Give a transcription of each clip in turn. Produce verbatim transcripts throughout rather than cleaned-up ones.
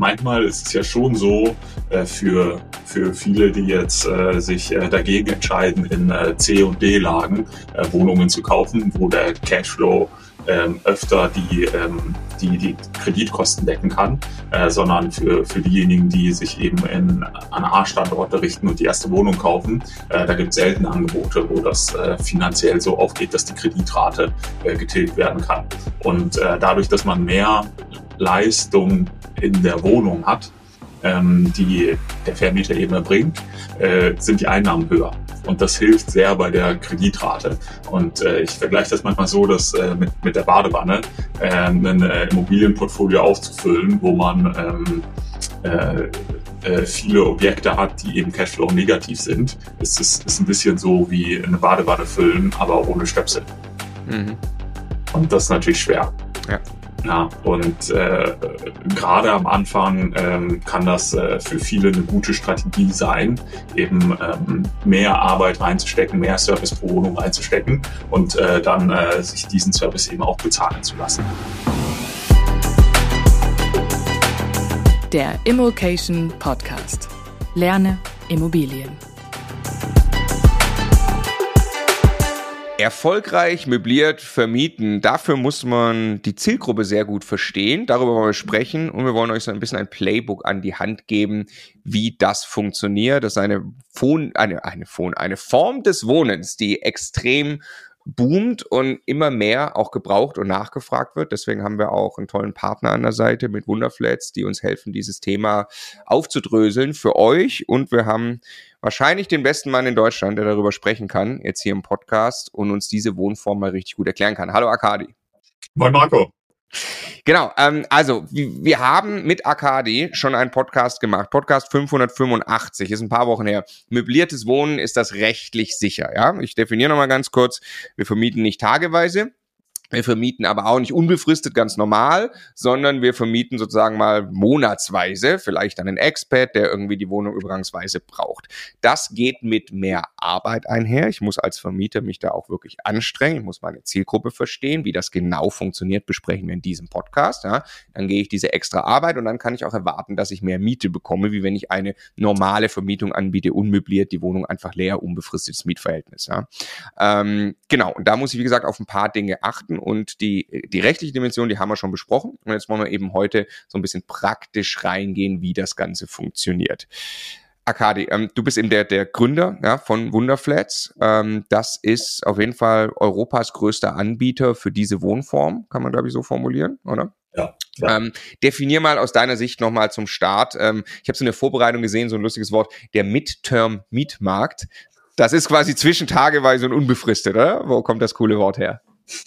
manchmal ist es ja schon so, äh, für, für viele, die jetzt äh, sich äh, dagegen entscheiden, in äh, C- und D-Lagen äh, Wohnungen zu kaufen, wo der Cashflow ähm, öfter die, ähm, die, die Kreditkosten decken kann, äh, sondern für, für diejenigen, die sich eben in, an A-Standorte richten und die erste Wohnung kaufen, äh, da gibt es selten Angebote, wo das äh, finanziell so aufgeht, dass die Kreditrate äh, getilgt werden kann. Und äh, dadurch, dass man mehr Leistung in der Wohnung hat, ähm, die der Vermieter eben erbringt, äh, sind die Einnahmen höher. Und das hilft sehr bei der Kreditrate. Und äh, ich vergleiche das manchmal so, dass äh, mit, mit der Badewanne äh, ein äh, Immobilienportfolio aufzufüllen, wo man ähm, äh, äh, viele Objekte hat, die eben Cashflow negativ sind. Es ist, ist ein bisschen so wie eine Badewanne füllen, aber ohne Stöpsel. Mhm. Und das ist natürlich schwer. Ja. Ja, und äh, gerade am Anfang ähm, kann das äh, für viele eine gute Strategie sein, eben ähm, mehr Arbeit reinzustecken, mehr Service pro Wohnung reinzustecken und äh, dann äh, sich diesen Service eben auch bezahlen zu lassen. Der Immokation Podcast. Lerne Immobilien. Erfolgreich möbliert vermieten. Dafür muss man die Zielgruppe sehr gut verstehen. Darüber wollen wir sprechen und wir wollen euch so ein bisschen ein Playbook an die Hand geben, wie das funktioniert. Das ist eine, Phon, eine, eine, Phon, eine Form des Wohnens, die extrem boomt und immer mehr auch gebraucht und nachgefragt wird. Deswegen haben wir auch einen tollen Partner an der Seite mit Wunderflats, die uns helfen, dieses Thema aufzudröseln für euch. Und wir haben wahrscheinlich den besten Mann in Deutschland, der darüber sprechen kann, jetzt hier im Podcast und uns diese Wohnform mal richtig gut erklären kann. Hallo Arkadi. Moin Marco. Genau, ähm, also wir haben mit Arkadi schon einen Podcast gemacht, Podcast fünfhundertfünfundachtzig, ist ein paar Wochen her. Möbliertes Wohnen, ist das rechtlich sicher? Ja, ich definiere nochmal ganz kurz, wir vermieten nicht tageweise. Wir vermieten aber auch nicht unbefristet ganz normal, sondern wir vermieten sozusagen mal monatsweise, vielleicht an einen Expat, der irgendwie die Wohnung übergangsweise braucht. Das geht mit mehr Arbeit einher. Ich muss als Vermieter mich da auch wirklich anstrengen. Ich muss meine Zielgruppe verstehen. Wie das genau funktioniert, besprechen wir in diesem Podcast. Ja. Dann gehe ich diese extra Arbeit und dann kann ich auch erwarten, dass ich mehr Miete bekomme, wie wenn ich eine normale Vermietung anbiete, unmöbliert, die Wohnung einfach leer, unbefristetes Mietverhältnis. Ja. Ähm, genau, und da muss ich, wie gesagt, auf ein paar Dinge achten. Und die, die rechtliche Dimension, die haben wir schon besprochen. Und jetzt wollen wir eben heute so ein bisschen praktisch reingehen, wie das Ganze funktioniert. Arkadi, ähm, du bist eben der, der Gründer ja, von Wunderflats. Ähm, das ist auf jeden Fall Europas größter Anbieter für diese Wohnform, kann man, glaube ich, so formulieren, oder? Ja. ja. Ähm, definier mal aus deiner Sicht nochmal zum Start. Ähm, ich habe so in der Vorbereitung gesehen, so ein lustiges Wort, der Midterm-Mietmarkt. Das ist quasi zwischen tageweise und unbefristet, oder? Wo kommt das coole Wort her?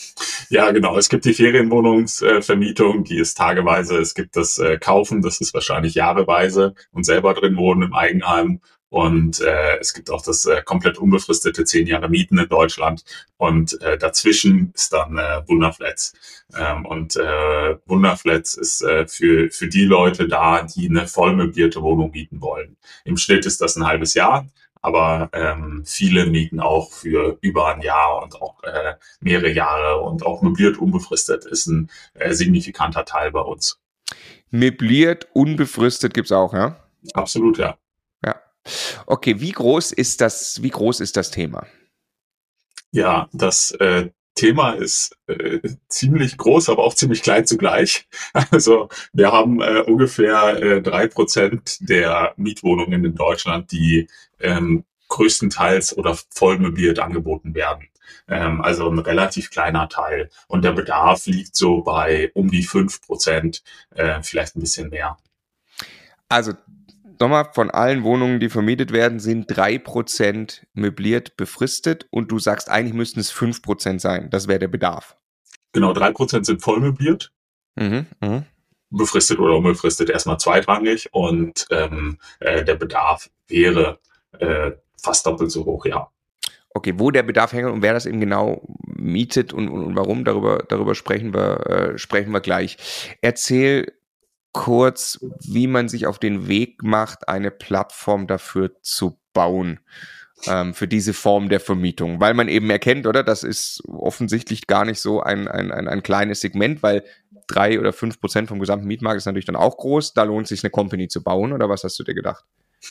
Ja, genau. Es gibt die Ferienwohnungsvermietung, die ist tageweise. Es gibt das äh, Kaufen, das ist wahrscheinlich jahreweise und selber drin wohnen im Eigenheim. Und äh, es gibt auch das äh, komplett unbefristete zehn Jahre Mieten in Deutschland. Und äh, dazwischen ist dann äh, Wunderflats. Ähm, und äh, Wunderflats ist äh, für für die Leute da, die eine vollmöblierte Wohnung mieten wollen. Im Schnitt ist das ein halbes Jahr. Aber ähm, viele mieten auch für über ein Jahr und auch äh, mehrere Jahre und auch möbliert unbefristet ist ein äh, signifikanter Teil bei uns. Möbliert unbefristet gibt's auch, ja? Absolut, ja. Ja. Okay, wie groß ist das, wie groß ist das Thema? Ja, das äh, Thema ist äh, ziemlich groß, aber auch ziemlich klein zugleich. Also wir haben äh, ungefähr äh, drei Prozent der Mietwohnungen in Deutschland, die ähm, größtenteils oder voll möbliert angeboten werden. Ähm, also ein relativ kleiner Teil. Und der Bedarf liegt so bei um die fünf Prozent, äh, vielleicht ein bisschen mehr. Also nochmal, von allen Wohnungen, die vermietet werden, sind drei Prozent möbliert befristet und du sagst, eigentlich müssten es fünf Prozent sein. Das wäre der Bedarf. Genau, drei Prozent sind voll möbliert. Mhm, mh. Befristet oder unbefristet erstmal zweitrangig und ähm, äh, der Bedarf wäre äh, fast doppelt so hoch, ja. Okay, wo der Bedarf hängt und wer das eben genau mietet und, und, und warum, darüber, darüber sprechen wir, äh, sprechen wir gleich. Erzähl kurz, wie man sich auf den Weg macht, eine Plattform dafür zu bauen. ähm, für diese Form der Vermietung, weil man eben erkennt, oder, das ist offensichtlich gar nicht so ein, ein, ein, ein kleines Segment, weil drei oder fünf Prozent vom gesamten Mietmarkt ist natürlich dann auch groß, da lohnt es sich eine Company zu bauen, oder was hast du dir gedacht?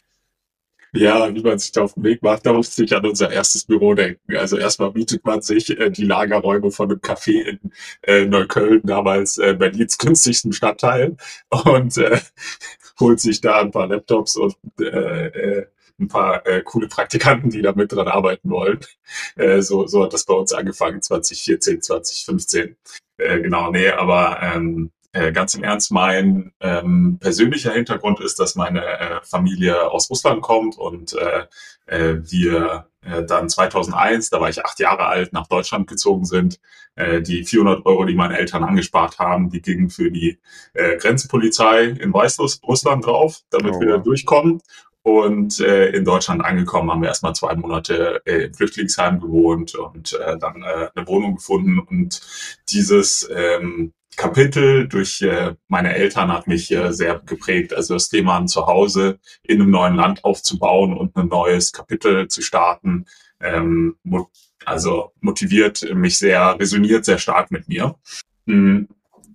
Ja, wie man sich da auf den Weg macht, da musste ich an unser erstes Büro denken. Also erstmal mietet man sich äh, die Lagerräume von einem Café in äh, Neukölln, damals äh, Berlins günstigsten Stadtteil, und äh, holt sich da ein paar Laptops und äh, äh, ein paar äh, coole Praktikanten, die da mit dran arbeiten wollen. Äh, so, so hat das bei uns angefangen, zwanzig vierzehn, zwanzig fünfzehn. Äh, genau, nee, aber ähm, äh, ganz im Ernst, mein ähm, persönlicher Hintergrund ist, dass meine äh, Familie aus Russland kommt und äh, äh, wir äh, dann zweitausendeins, da war ich acht Jahre alt, nach Deutschland gezogen sind. Äh, die vierhundert Euro, die meine Eltern angespart haben, die gingen für die äh, Grenzpolizei in Weißrussland drauf, damit Oh, wir wow. durchkommen. Und äh, in Deutschland angekommen, haben wir erstmal zwei Monate äh, im Flüchtlingsheim gewohnt und äh, dann äh, eine Wohnung gefunden. Und dieses ähm, Kapitel durch äh, meine Eltern hat mich äh, sehr geprägt. Also das Thema, ein Zuhause in einem neuen Land aufzubauen und ein neues Kapitel zu starten, ähm, mo- also motiviert mich sehr, resoniert sehr stark mit mir. Mm,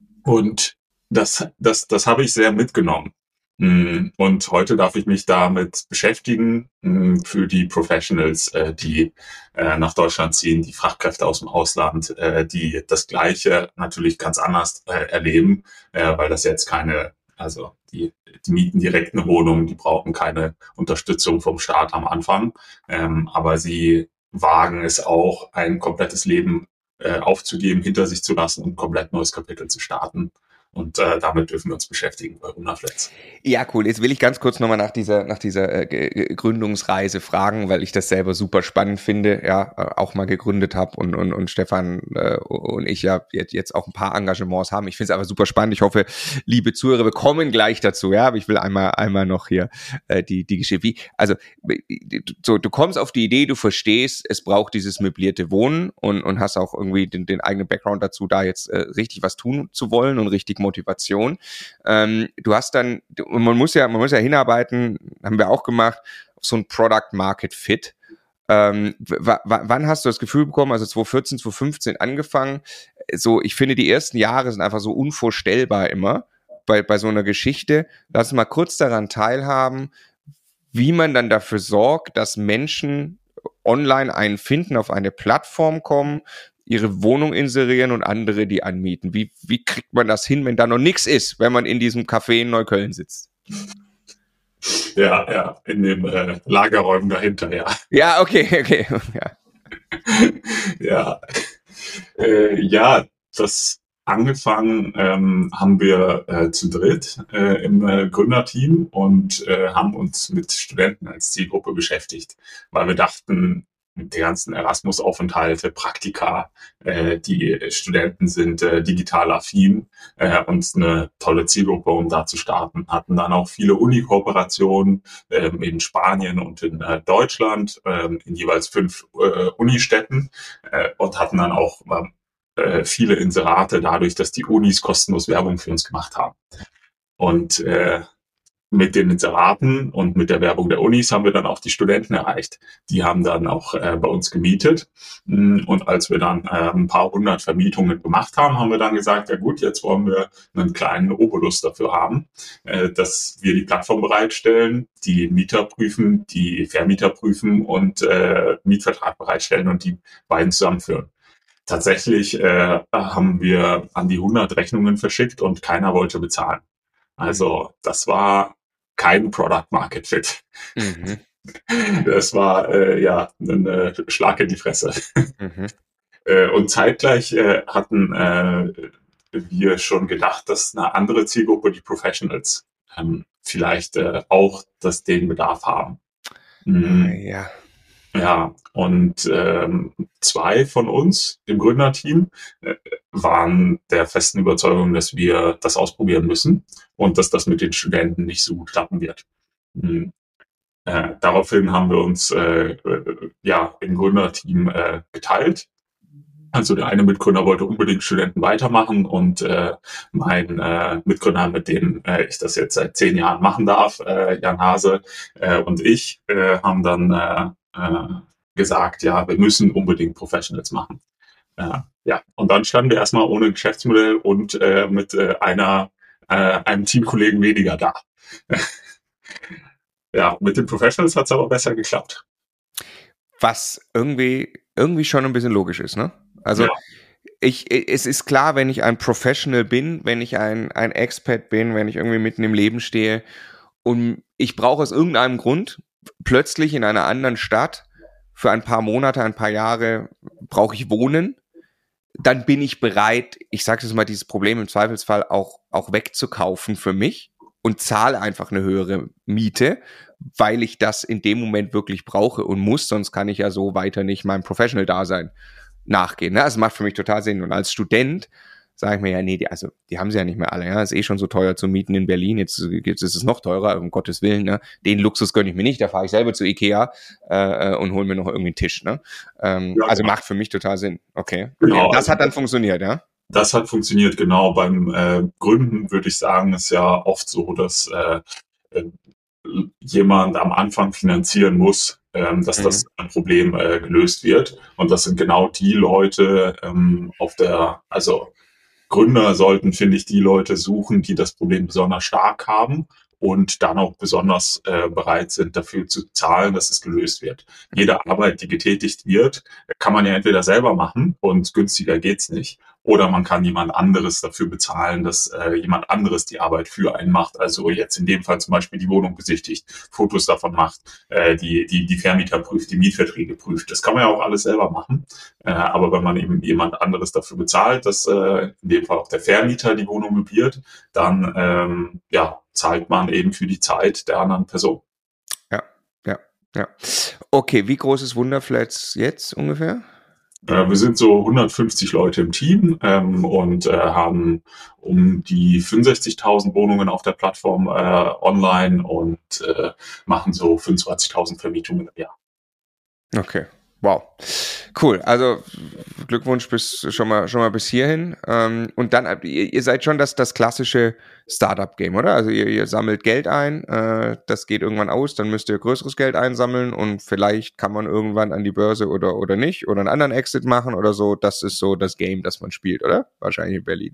Und das, das, das habe ich sehr mitgenommen. Mm, Und heute darf ich mich damit beschäftigen, mm, für die Professionals, äh, die äh, nach Deutschland ziehen, die Fachkräfte aus dem Ausland, äh, die das Gleiche natürlich ganz anders äh, erleben, äh, weil das jetzt keine, also die, die mieten direkt eine Wohnung, die brauchen keine Unterstützung vom Staat am Anfang, ähm, aber sie wagen es auch, ein komplettes Leben äh, aufzugeben, hinter sich zu lassen und ein komplett neues Kapitel zu starten. Und äh, damit dürfen wir uns beschäftigen bei Runaflats. Ja, cool. Jetzt will ich ganz kurz nochmal nach dieser, nach dieser äh, G- Gründungsreise fragen, weil ich das selber super spannend finde, ja, äh, auch mal gegründet habe und, und, und Stefan äh, und ich ja jetzt, jetzt auch ein paar Engagements haben. Ich finde es aber super spannend. Ich hoffe, liebe Zuhörer, wir kommen gleich dazu, ja, aber ich will einmal, einmal noch hier äh, die, die Geschichte. Wie, also, so, du kommst auf die Idee, du verstehst, es braucht dieses möblierte Wohnen und, und hast auch irgendwie den, den eigenen Background dazu, da jetzt äh, richtig was tun zu wollen und richtig Motivation. Ähm, du hast dann, man muss ja, man muss ja hinarbeiten, haben wir auch gemacht, auf so ein Product Market Fit. Ähm, w- w- wann hast du das Gefühl bekommen, also zwanzig vierzehn, zwanzig fünfzehn angefangen, so, ich finde, die ersten Jahre sind einfach so unvorstellbar immer bei, bei so einer Geschichte. Lass uns mal kurz daran teilhaben, wie man dann dafür sorgt, dass Menschen online einen finden, auf eine Plattform kommen, ihre Wohnung inserieren und andere die anmieten. Wie, wie kriegt man das hin, wenn da noch nichts ist, wenn man in diesem Café in Neukölln sitzt? Ja, ja, in den äh, Lagerräumen dahinter, ja. Ja, okay, okay. Ja. ja, äh, ja, das angefangen ähm, haben wir äh, zu dritt äh, im äh, Gründerteam und äh, haben uns mit Studenten als Zielgruppe beschäftigt, weil wir dachten, mit den ganzen Erasmus-Aufenthalte, Praktika, äh, die Studenten sind äh, digital affin äh, und eine tolle Zielgruppe, um da zu starten. Hatten dann auch viele Uni-Kooperationen ähm, in Spanien und in äh, Deutschland, ähm, in jeweils fünf äh, Unistädten äh, und hatten dann auch äh, viele Inserate dadurch, dass die Unis kostenlos Werbung für uns gemacht haben. Und äh, mit den Inseraten und mit der Werbung der Unis haben wir dann auch die Studenten erreicht. Die haben dann auch äh, bei uns gemietet. Und als wir dann äh, ein paar hundert Vermietungen gemacht haben, haben wir dann gesagt, ja gut, jetzt wollen wir einen kleinen Obolus dafür haben, äh, dass wir die Plattform bereitstellen, die Mieter prüfen, die Vermieter prüfen und äh, Mietvertrag bereitstellen und die beiden zusammenführen. Tatsächlich äh, haben wir an die hundert Rechnungen verschickt und keiner wollte bezahlen. Also das war kein Product Market Fit. Mhm. Das war äh, ja ein äh, Schlag in die Fresse. Mhm. Äh, und zeitgleich äh, hatten äh, wir schon gedacht, dass eine andere Zielgruppe, die Professionals, ähm, vielleicht äh, auch das den Bedarf haben. Mhm. Ah, ja. Ja, und ähm, zwei von uns im Gründerteam äh, waren der festen Überzeugung, dass wir das ausprobieren müssen und dass das mit den Studenten nicht so gut klappen wird. Mhm. Äh, daraufhin haben wir uns äh, äh, ja im Gründerteam äh, geteilt. Also der eine Mitgründer wollte unbedingt Studenten weitermachen und äh, mein äh, Mitgründer, mit dem äh, ich das jetzt seit zehn Jahren machen darf, äh, Jan Hase äh, und ich, äh, haben dann äh, äh, gesagt, ja, wir müssen unbedingt Professionals machen. Äh, ja, und dann standen wir erstmal ohne Geschäftsmodell und äh, mit äh, einer, äh, einem Teamkollegen weniger da. Ja, mit den Professionals hat es aber besser geklappt. Was irgendwie, irgendwie schon ein bisschen logisch ist, ne? Also Ja. ich, es ist klar, wenn ich ein Professional bin, wenn ich ein, ein Expat bin, wenn ich irgendwie mitten im Leben stehe und ich brauche aus irgendeinem Grund plötzlich in einer anderen Stadt für ein paar Monate, ein paar Jahre brauche ich wohnen, dann bin ich bereit, ich sage jetzt mal, dieses Problem im Zweifelsfall auch, auch wegzukaufen für mich und zahle einfach eine höhere Miete, weil ich das in dem Moment wirklich brauche und muss, sonst kann ich ja so weiter nicht meinem Professional-Dasein nachgehen. Ne? Also macht für mich total Sinn. Und als Student sage ich mir ja, nee, die, also die haben sie ja nicht mehr alle. Ja, ist eh schon so teuer zu mieten in Berlin. Jetzt, jetzt ist es noch teurer, um Gottes Willen. Ne? Den Luxus gönne ich mir nicht. Da fahre ich selber zu Ikea äh, und hole mir noch irgendwie einen Tisch. Ne? Ähm, Ja, also genau. macht für mich total Sinn. Okay. Genau, okay. Das also hat dann funktioniert, ja? Das hat funktioniert, genau. Beim äh, Gründen würde ich sagen, ist ja oft so, dass äh, äh, jemand am Anfang finanzieren muss, ähm, dass Mhm. das Problem äh, gelöst wird. Und das sind genau die Leute ähm, auf der, also Gründer sollten, finde ich, die Leute suchen, die das Problem besonders stark haben und dann auch besonders äh, bereit sind, dafür zu zahlen, dass es gelöst wird. Jede Arbeit, die getätigt wird, kann man ja entweder selber machen und günstiger geht's nicht, oder man kann jemand anderes dafür bezahlen, dass äh, jemand anderes die Arbeit für einen macht. Also jetzt in dem Fall zum Beispiel die Wohnung besichtigt, Fotos davon macht, äh, die, die, die Vermieter prüft, die Mietverträge prüft. Das kann man ja auch alles selber machen. Äh, aber wenn man eben jemand anderes dafür bezahlt, dass äh, in dem Fall auch der Vermieter die Wohnung möbliert, dann ähm, ja, zahlt man eben für die Zeit der anderen Person. Ja, ja, ja. Okay, wie groß ist Wunderflats jetzt ungefähr? Äh, wir sind so hundertfünfzig Leute im Team ähm, und äh, haben um die fünfundsechzigtausend Wohnungen auf der Plattform äh, online und äh, machen so fünfundzwanzigtausend Vermietungen im Jahr. Okay, wow. Cool, also Glückwunsch bis schon mal schon mal bis hierhin. Ähm, und dann, ihr, ihr seid schon das, das klassische Startup-Game, oder? Also ihr, ihr sammelt Geld ein, äh, das geht irgendwann aus, dann müsst ihr größeres Geld einsammeln und vielleicht kann man irgendwann an die Börse oder, oder nicht oder einen anderen Exit machen oder so. Das ist so das Game, das man spielt, oder? Wahrscheinlich in Berlin.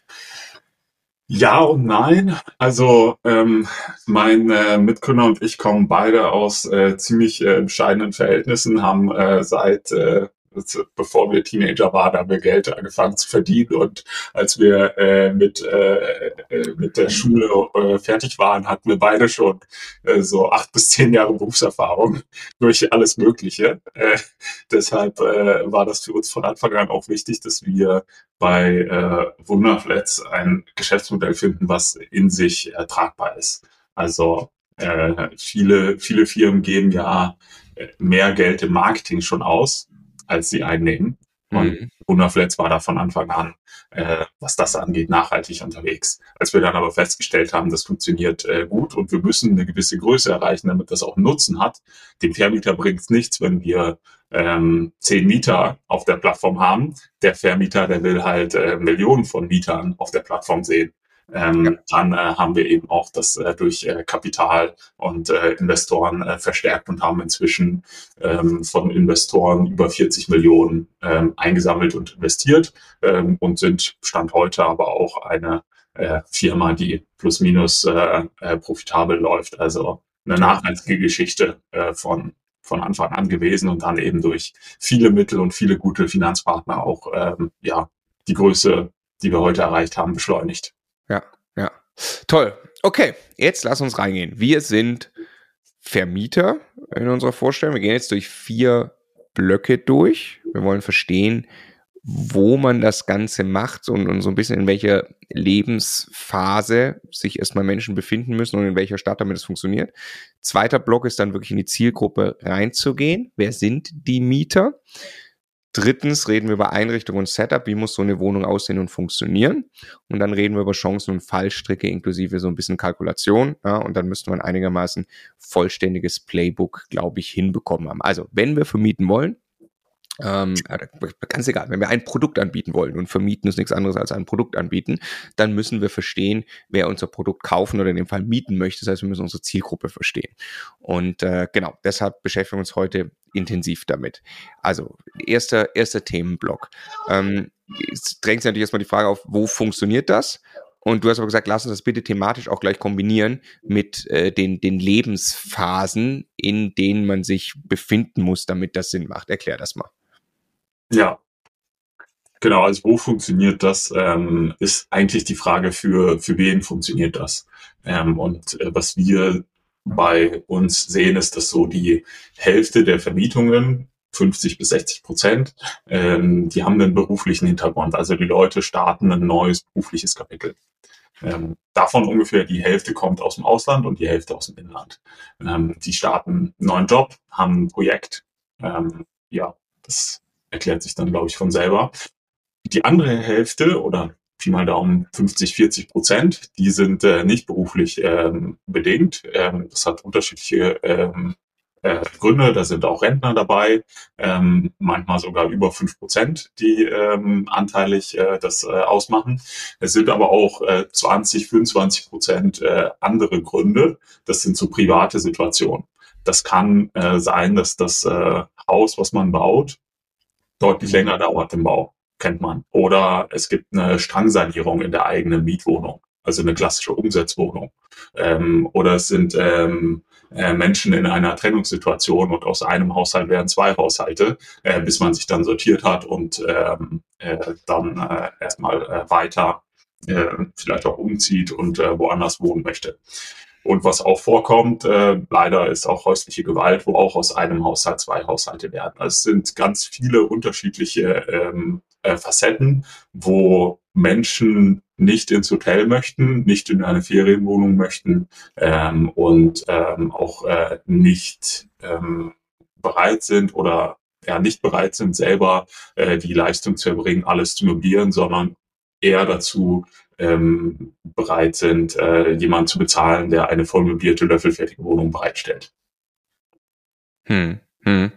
Ja und nein. Also ähm, mein äh, Mitgründer und ich kommen beide aus äh, ziemlich äh, bescheidenen Verhältnissen, haben äh, seit äh, bevor wir Teenager waren, haben wir Geld angefangen zu verdienen, und als wir äh, mit äh, mit der Schule äh, fertig waren, hatten wir beide schon äh, so acht bis zehn Jahre Berufserfahrung durch alles Mögliche. Äh, deshalb äh, war das für uns von Anfang an auch wichtig, dass wir bei äh, Wunderflats ein Geschäftsmodell finden, was in sich äh, tragbar ist. Also äh, viele viele Firmen geben ja mehr Geld im Marketing schon aus, als sie einnehmen. Und Mhm. Wunderflats war da von Anfang an, äh, was das angeht, nachhaltig unterwegs. Als wir dann aber festgestellt haben, das funktioniert äh, gut und wir müssen eine gewisse Größe erreichen, damit das auch einen Nutzen hat. Dem Vermieter bringt es nichts, wenn wir ähm, zehn Mieter auf der Plattform haben. Der Vermieter, der will halt äh, Millionen von Mietern auf der Plattform sehen. Ähm, Ja. Dann äh, haben wir eben auch das äh, durch äh, Kapital und äh, Investoren äh, verstärkt und haben inzwischen ähm, von Investoren über vierzig Millionen ähm, eingesammelt und investiert ähm, und sind Stand heute aber auch eine äh, Firma, die plus minus äh, äh, profitabel läuft. Also eine nachhaltige Geschichte äh, von von Anfang an gewesen und dann eben durch viele Mittel und viele gute Finanzpartner auch ähm, ja die Größe, die wir heute erreicht haben, beschleunigt. Ja, ja. Toll. Okay, jetzt lass uns reingehen. Wir sind Vermieter in unserer Vorstellung. Wir gehen jetzt durch vier Blöcke durch. Wir wollen verstehen, wo man das Ganze macht und, und so ein bisschen in welcher Lebensphase sich erstmal Menschen befinden müssen und in welcher Stadt, damit es funktioniert. Zweiter Block ist dann wirklich in die Zielgruppe reinzugehen. Wer sind die Mieter? Drittens reden wir über Einrichtung und Setup. Wie muss so eine Wohnung aussehen und funktionieren? Und dann reden wir über Chancen und Fallstricke inklusive so ein bisschen Kalkulation. Ja, und dann müsste man einigermaßen vollständiges Playbook, glaube ich, hinbekommen haben. Also, wenn wir vermieten wollen, Ähm, ganz egal, wenn wir ein Produkt anbieten wollen und vermieten ist nichts anderes als ein Produkt anbieten, dann müssen wir verstehen, wer unser Produkt kaufen oder in dem Fall mieten möchte. Das heißt, wir müssen unsere Zielgruppe verstehen. Und äh, genau, deshalb beschäftigen wir uns heute intensiv damit. Also, erster, erster Themenblock. Ähm, es drängt sich natürlich erstmal die Frage auf, wo funktioniert das? Und du hast aber gesagt, lass uns das bitte thematisch auch gleich kombinieren mit äh, den, den Lebensphasen, in denen man sich befinden muss, damit das Sinn macht. Erklär das mal. Ja, genau. Also wo funktioniert das, ähm, ist eigentlich die Frage, für, für wen funktioniert das? Ähm, und äh, was wir bei uns sehen, ist, dass so die Hälfte der Vermietungen, fünfzig bis sechzig Prozent, ähm, die haben einen beruflichen Hintergrund. Also die Leute starten ein neues berufliches Kapitel. Ähm, davon ungefähr die Hälfte kommt aus dem Ausland und die Hälfte aus dem Inland. Ähm, die starten einen neuen Job, haben ein Projekt. Ähm, ja, das erklärt sich dann, glaube ich, von selber. Die andere Hälfte oder Pi mal Daumen fünfzig, vierzig Prozent, die sind äh, nicht beruflich ähm, bedingt. Ähm, das hat unterschiedliche ähm, äh, Gründe. Da sind auch Rentner dabei, ähm, manchmal sogar über fünf Prozent, die ähm, anteilig äh, das äh, ausmachen. Es sind aber auch äh, zwanzig, fünfundzwanzig Prozent äh, andere Gründe. Das sind so private Situationen. Das kann äh, sein, dass das äh, Haus, was man baut, deutlich länger dauert im Bau, kennt man. Oder es gibt eine Strangsanierung in der eigenen Mietwohnung, also eine klassische Umsetzwohnung. Ähm, oder es sind ähm, äh, Menschen in einer Trennungssituation und aus einem Haushalt werden zwei Haushalte, äh, bis man sich dann sortiert hat und ähm, äh, dann äh, erstmal äh, weiter äh, vielleicht auch umzieht und äh, woanders wohnen möchte. Und was auch vorkommt, äh, leider ist auch häusliche Gewalt, wo auch aus einem Haushalt zwei Haushalte werden. Also es sind ganz viele unterschiedliche ähm, äh, Facetten, wo Menschen nicht ins Hotel möchten, nicht in eine Ferienwohnung möchten ähm, und ähm, auch äh, nicht ähm, bereit sind oder ja nicht bereit sind, selber äh, die Leistung zu erbringen, alles zu möblieren, sondern eher dazu ähm, bereit sind, äh, jemanden zu bezahlen, der eine voll möblierte, löffelfertige Wohnung bereitstellt. Hm, hm.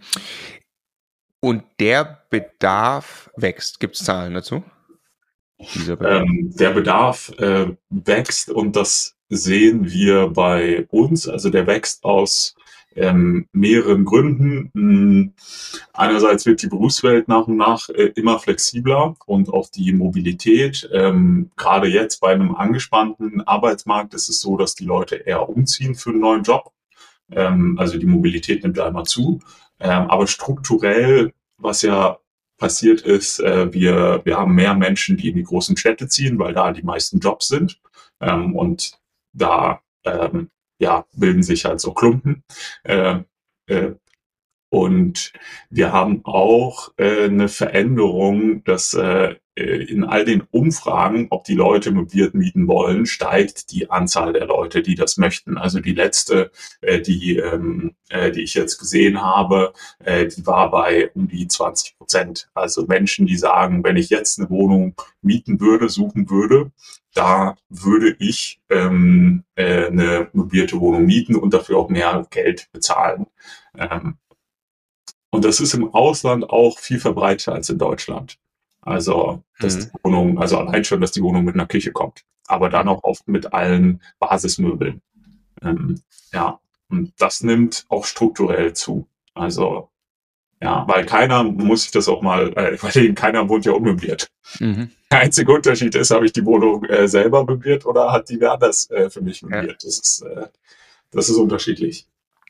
Und der Bedarf wächst. Gibt es Zahlen dazu? Dieser Bedarf, ähm, der Bedarf äh, wächst und das sehen wir bei uns. Also der wächst aus ähm, mehreren Gründen. Einerseits wird die Berufswelt nach und nach äh, immer flexibler und auch die Mobilität. Ähm, gerade jetzt bei einem angespannten Arbeitsmarkt ist es so, dass die Leute eher umziehen für einen neuen Job. Ähm, also die Mobilität nimmt einmal zu. Ähm, aber strukturell, was ja passiert ist, äh, wir, wir haben mehr Menschen, die in die großen Städte ziehen, weil da die meisten Jobs sind. Ähm, und da ähm, ja, bilden sich halt so Klumpen. Äh, äh, und wir haben auch äh, eine Veränderung, dass äh, in all den Umfragen, ob die Leute möbliert mieten wollen, steigt die Anzahl der Leute, die das möchten. Also die letzte, äh, die, ähm, äh, die ich jetzt gesehen habe, äh, die war bei um die zwanzig Prozent. Also Menschen, die sagen, wenn ich jetzt eine Wohnung mieten würde, suchen würde, da würde ich ähm, äh, eine möblierte Wohnung mieten und dafür auch mehr Geld bezahlen. Ähm, Und das ist im Ausland auch viel verbreiteter als in Deutschland. Also, dass Mhm. die Wohnung, also allein schon, dass die Wohnung mit einer Küche kommt. Aber dann auch oft mit allen Basismöbeln. Ähm, ja, und das nimmt auch strukturell zu. Also, ja, weil keiner, muss ich das auch mal äh, überlegen, keiner wohnt ja unmöbliert. Mhm. Der einzige Unterschied ist, habe ich die Wohnung äh, selber möbliert oder hat die wer anders äh, für mich möbliert? Ja. Das ist, äh, das ist unterschiedlich.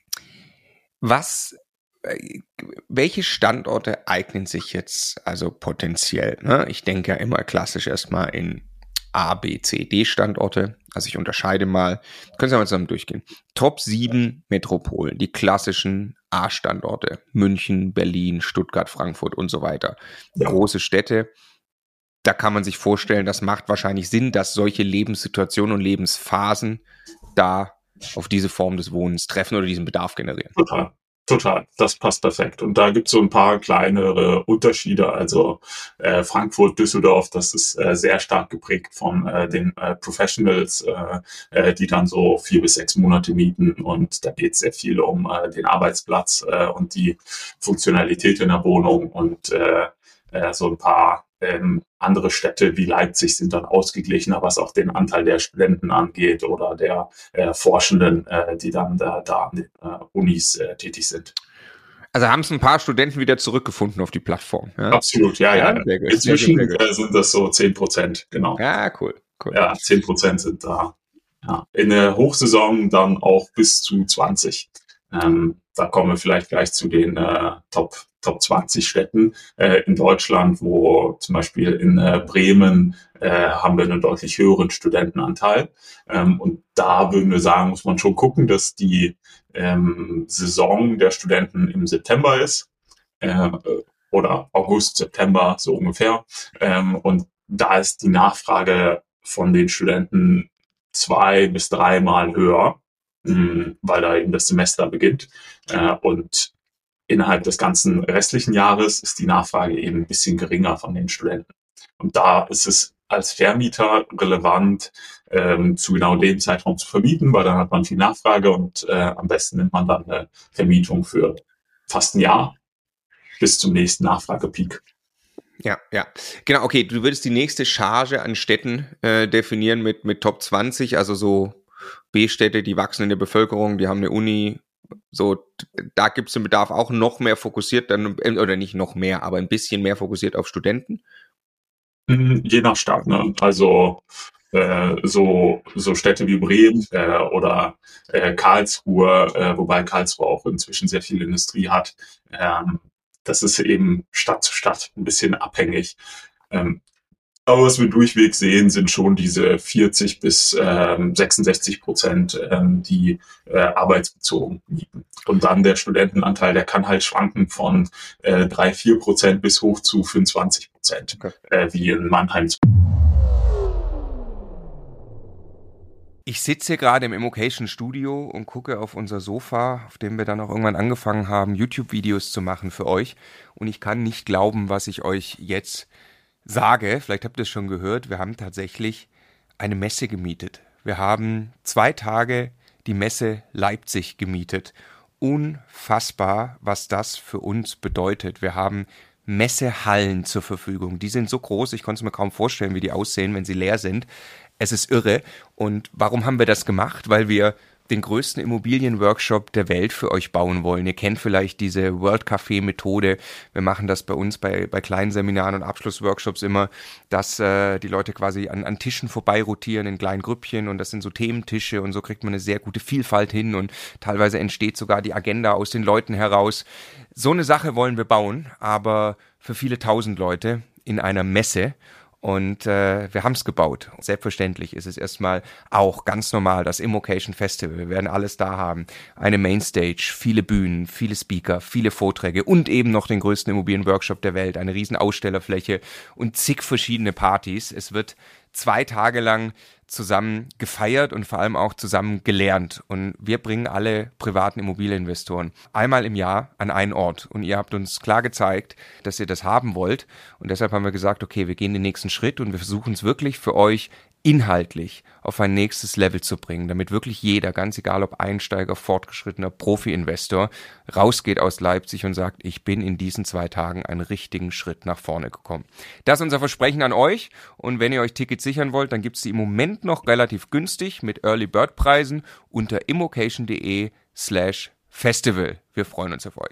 Was, äh, welche Standorte eignen sich jetzt also potenziell? Ne? Ich denke ja immer klassisch erstmal in A, B, C, D Standorte. Also ich unterscheide mal, können Sie mal zusammen durchgehen. Top sieben Metropolen, die klassischen A-Standorte. München, Berlin, Stuttgart, Frankfurt und so weiter. Ja. Große Städte. Da kann man sich vorstellen, das macht wahrscheinlich Sinn, dass solche Lebenssituationen und Lebensphasen da auf diese Form des Wohnens treffen oder diesen Bedarf generieren. Total. Total, das passt perfekt. Und da gibt's so ein paar kleinere Unterschiede. Also äh, Frankfurt, Düsseldorf, das ist äh, sehr stark geprägt von äh, den äh, Professionals, äh, äh, die dann so vier bis sechs Monate mieten. Und da geht's sehr viel um äh, den Arbeitsplatz äh, und die Funktionalität in der Wohnung. Und äh, äh, so ein paar ähm, andere Städte wie Leipzig sind dann ausgeglichener, was auch den Anteil der Studenten angeht oder der äh, Forschenden, äh, die dann da, da an den äh, Unis äh, tätig sind. Also haben es ein paar Studenten wieder zurückgefunden auf die Plattform. Ja? Absolut, ja, ja. Ja, sehr gut, Inzwischen sehr gut, sehr gut. äh, sind das so zehn Prozent, genau. Ja, cool, cool. Ja, zehn Prozent sind da. Ja. In der Hochsaison dann auch bis zu zwanzig. Ähm, da kommen wir vielleicht gleich zu den äh, Top, Top zwanzig Städten äh, in Deutschland, wo zum Beispiel in äh, Bremen äh, haben wir einen deutlich höheren Studentenanteil. Ähm, und da würden wir sagen, muss man schon gucken, dass die ähm, Saison der Studenten im September ist. Äh, oder August, September, so ungefähr. Ähm, und da ist die Nachfrage von den Studenten zwei bis dreimal höher, mh, weil da eben das Semester beginnt. Äh, und innerhalb des ganzen restlichen Jahres ist die Nachfrage eben ein bisschen geringer von den Studenten. Und da ist es als Vermieter relevant, ähm, zu genau dem Zeitraum zu vermieten, weil dann hat man viel Nachfrage und äh, am besten nimmt man dann eine Vermietung für fast ein Jahr bis zum nächsten Nachfragepeak. Ja, ja. Genau, okay, du würdest die nächste Charge an Städten äh, definieren mit, mit Top zwanzig, also so B-Städte, die wachsen in der Bevölkerung, die haben eine Uni, so, da gibt es den Bedarf auch noch mehr fokussiert, dann oder nicht noch mehr, aber ein bisschen mehr fokussiert auf Studenten? Je nach Stadt, ne? Also äh, so, so Städte wie Bremen äh, oder äh, Karlsruhe, äh, wobei Karlsruhe auch inzwischen sehr viel Industrie hat, ähm, das ist eben Stadt zu Stadt ein bisschen abhängig. Ähm, aber was wir durchweg sehen, sind schon diese vierzig bis ähm, sechsundsechzig Prozent, ähm, die äh, arbeitsbezogen mieten. Und dann der Studentenanteil, der kann halt schwanken von äh, drei, vier Prozent bis hoch zu fünfundzwanzig Prozent, okay. äh, wie in Mannheim. Ich sitze hier gerade im Immocation Studio und gucke auf unser Sofa, auf dem wir dann auch irgendwann angefangen haben, YouTube-Videos zu machen für euch. Und ich kann nicht glauben, was ich euch jetzt sage. Vielleicht habt ihr es schon gehört. Wir haben tatsächlich eine Messe gemietet. Wir haben zwei Tage die Messe Leipzig gemietet. Unfassbar, was das für uns bedeutet. Wir haben Messehallen zur Verfügung. Die sind so groß, ich konnte es mir kaum vorstellen, wie die aussehen, wenn sie leer sind. Es ist irre. Und warum haben wir das gemacht? Weil wir den größten Immobilienworkshop der Welt für euch bauen wollen. Ihr kennt vielleicht diese World Café Methode. Wir machen das bei uns bei, bei kleinen Seminaren und Abschlussworkshops immer, dass äh, die Leute quasi an, an Tischen vorbei rotieren in kleinen Grüppchen und das sind so Thementische und so kriegt man eine sehr gute Vielfalt hin und teilweise entsteht sogar die Agenda aus den Leuten heraus. So eine Sache wollen wir bauen, aber für viele tausend Leute in einer Messe. Und äh, wir haben es gebaut. Selbstverständlich ist es erstmal auch ganz normal, das Immocation Festival. Wir werden alles da haben. Eine Mainstage, viele Bühnen, viele Speaker, viele Vorträge und eben noch den größten Immobilienworkshop der Welt, eine riesen Ausstellerfläche und zig verschiedene Partys. Es wird zwei Tage lang zusammen gefeiert und vor allem auch zusammen gelernt. Und wir bringen alle privaten Immobilieninvestoren einmal im Jahr an einen Ort. Und ihr habt uns klar gezeigt, dass ihr das haben wollt. Und deshalb haben wir gesagt, okay, wir gehen den nächsten Schritt und wir versuchen es wirklich für euch inhaltlich auf ein nächstes Level zu bringen, damit wirklich jeder, ganz egal ob Einsteiger, fortgeschrittener Profi-Investor, rausgeht aus Leipzig und sagt, ich bin in diesen zwei Tagen einen richtigen Schritt nach vorne gekommen. Das ist unser Versprechen an euch und wenn ihr euch Tickets sichern wollt, dann gibt es die im Moment noch relativ günstig mit Early Bird Preisen unter immocation.de slash Festival. Wir freuen uns auf euch.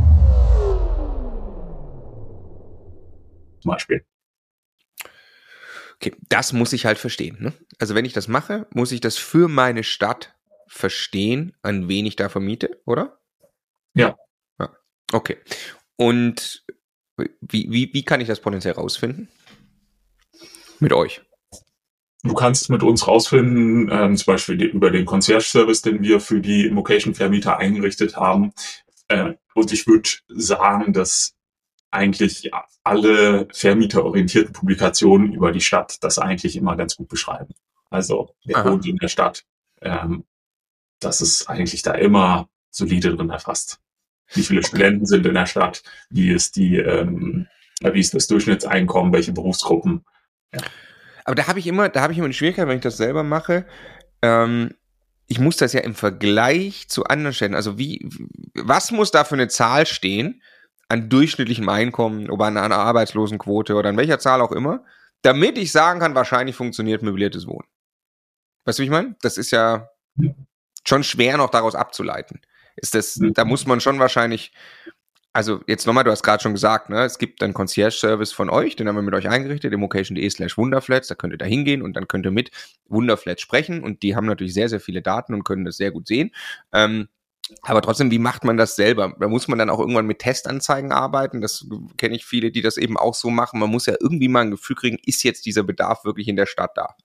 Zum Beispiel. Okay, das muss ich halt verstehen. Ne? Also wenn ich das mache, muss ich das für meine Stadt verstehen, an wen ich da vermiete, oder? Ja. Ja. Okay. Und wie, wie, wie kann ich das potenziell rausfinden? Mit euch. Du kannst mit uns rausfinden, ähm, zum Beispiel die, über den Concierge-Service, den wir für die Immocation-Vermieter eingerichtet haben. Äh, und ich würde sagen, dass eigentlich alle vermieterorientierten Publikationen über die Stadt das eigentlich immer ganz gut beschreiben. Also wer wohnt in der Stadt, ähm, das ist eigentlich da immer solide drin erfasst. Wie viele Studenten sind in der Stadt? Wie ist die, ähm, wie ist das Durchschnittseinkommen? Welche Berufsgruppen? Ja. Aber da habe ich immer, da habe ich immer eine Schwierigkeit, wenn ich das selber mache. Ähm, ich muss das ja im Vergleich zu anderen Städten, also wie, was muss da für eine Zahl stehen an durchschnittlichem Einkommen oder an einer Arbeitslosenquote oder an welcher Zahl auch immer, damit ich sagen kann, wahrscheinlich funktioniert möbliertes Wohnen. Weißt du, wie ich meine? Das ist ja schon schwer noch daraus abzuleiten. Ist das, da muss man schon wahrscheinlich, also jetzt nochmal, du hast gerade schon gesagt, ne, es gibt einen Concierge-Service von euch, den haben wir mit euch eingerichtet, immocation.de slash Wunderflats, da könnt ihr da hingehen und dann könnt ihr mit Wunderflats sprechen und die haben natürlich sehr, sehr viele Daten und können das sehr gut sehen. Ähm, aber trotzdem, wie macht man das selber? Da muss man dann auch irgendwann mit Testanzeigen arbeiten, das kenne ich viele, die das eben auch so machen. Man muss ja irgendwie mal ein Gefühl kriegen, ist jetzt dieser Bedarf wirklich in der Stadt da?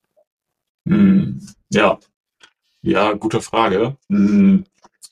Hm, ja, ja, gute Frage. Hm.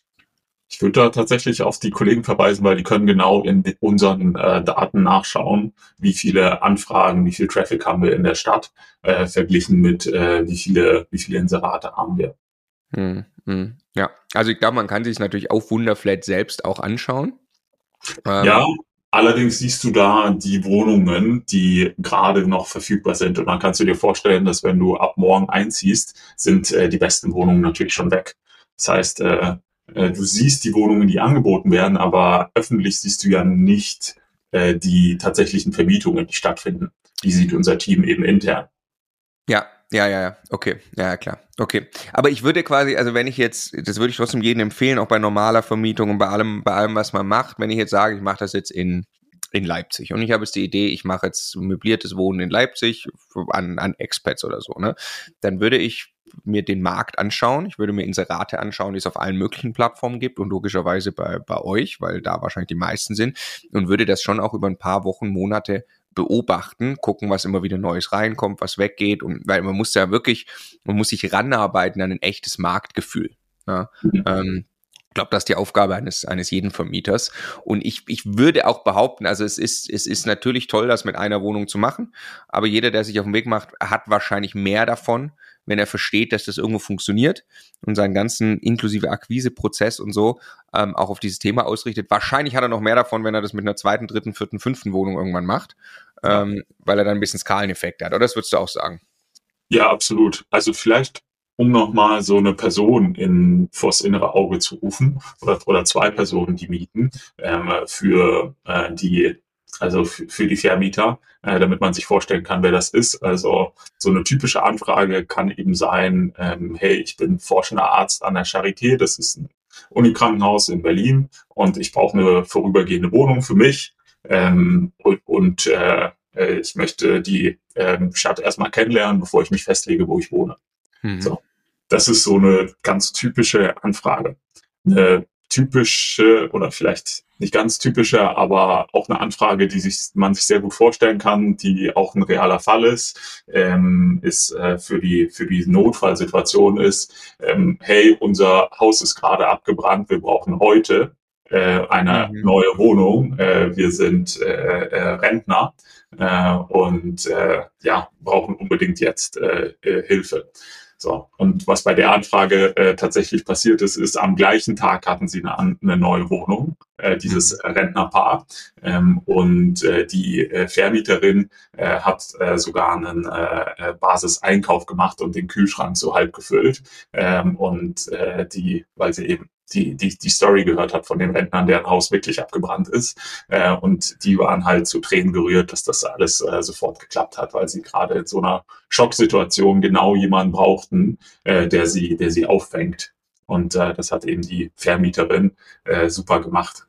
Ich würde da tatsächlich auf die Kollegen verweisen, weil die können genau in unseren äh, Daten nachschauen, wie viele Anfragen, wie viel Traffic haben wir in der Stadt, äh, verglichen mit äh, wie viele, wie viele Inserate haben wir. Hm, hm. Ja, also ich glaube, man kann sich natürlich auf Wunderflat selbst auch anschauen. Ähm, ja, allerdings siehst du da die Wohnungen, die gerade noch verfügbar sind. Und dann kannst du dir vorstellen, dass wenn du ab morgen einziehst, sind äh, die besten Wohnungen natürlich schon weg. Das heißt, äh, du siehst die Wohnungen, die angeboten werden, aber öffentlich siehst du ja nicht äh, die tatsächlichen Vermietungen, die stattfinden. Die sieht unser Team eben intern. Ja, ja, ja, ja, okay, ja, klar, okay. Aber ich würde quasi, also wenn ich jetzt, das würde ich trotzdem jedem empfehlen, auch bei normaler Vermietung und bei allem, bei allem, was man macht, wenn ich jetzt sage, ich mache das jetzt in in Leipzig und ich habe jetzt die Idee, ich mache jetzt möbliertes Wohnen in Leipzig an, an Expats oder so, ne? Dann würde ich mir den Markt anschauen, ich würde mir Inserate anschauen, die es auf allen möglichen Plattformen gibt und logischerweise bei, bei euch, weil da wahrscheinlich die meisten sind und würde das schon auch über ein paar Wochen, Monate beobachten, gucken, was immer wieder Neues reinkommt, was weggeht und weil man muss ja wirklich, man muss sich ranarbeiten an ein echtes Marktgefühl. Ja? Mhm. Ähm, Ich glaube, das ist die Aufgabe eines, eines jeden Vermieters. Und ich, ich würde auch behaupten, also es ist, es ist natürlich toll, das mit einer Wohnung zu machen, aber jeder, der sich auf den Weg macht, hat wahrscheinlich mehr davon, wenn er versteht, dass das irgendwo funktioniert und seinen ganzen inklusive Akquiseprozess und so ähm, auch auf dieses Thema ausrichtet. Wahrscheinlich hat er noch mehr davon, wenn er das mit einer zweiten, dritten, vierten, fünften Wohnung irgendwann macht, ja. ähm, weil er dann ein bisschen Skaleneffekt hat. Oder das würdest du auch sagen? Ja, absolut. Also vielleicht um nochmal so eine Person in vors innere Auge zu rufen oder, oder zwei Personen, die mieten, ähm, für äh, die, also für, für die Vermieter, äh, damit man sich vorstellen kann, wer das ist. Also so eine typische Anfrage kann eben sein, ähm, hey, ich bin forschender Arzt an der Charité, das ist ein Unikrankenhaus in Berlin und ich brauche eine vorübergehende Wohnung für mich ähm, und, und äh, ich möchte die ähm, Stadt erstmal kennenlernen, bevor ich mich festlege, wo ich wohne. Mhm. So. Das ist so eine ganz typische Anfrage. Eine typische oder vielleicht nicht ganz typische, aber auch eine Anfrage, die sich, man sich sehr gut vorstellen kann, die auch ein realer Fall ist, ähm, ist äh, für die für die Notfallsituation ist, ähm, hey, unser Haus ist gerade abgebrannt, wir brauchen heute äh, eine mhm. neue Wohnung, äh, wir sind äh, äh, Rentner äh, und äh, ja, brauchen unbedingt jetzt äh, äh, Hilfe. So, und was bei der Anfrage äh, tatsächlich passiert ist, ist, am gleichen Tag hatten sie eine, eine neue Wohnung, äh, dieses mhm. Rentnerpaar. Ähm, und äh, die äh, Vermieterin äh, hat äh, sogar einen äh, Basiseinkauf gemacht und den Kühlschrank so halb gefüllt. Ähm, und äh, die, weil sie eben die, die, die Story gehört hat von den Rentnern, deren Haus wirklich abgebrannt ist. Äh, und die waren halt zu Tränen gerührt, dass das alles äh, sofort geklappt hat, weil sie gerade in so einer Schocksituation genau jemanden brauchten, äh, der sie, der sie auffängt. Und äh, das hat eben die Vermieterin äh, super gemacht.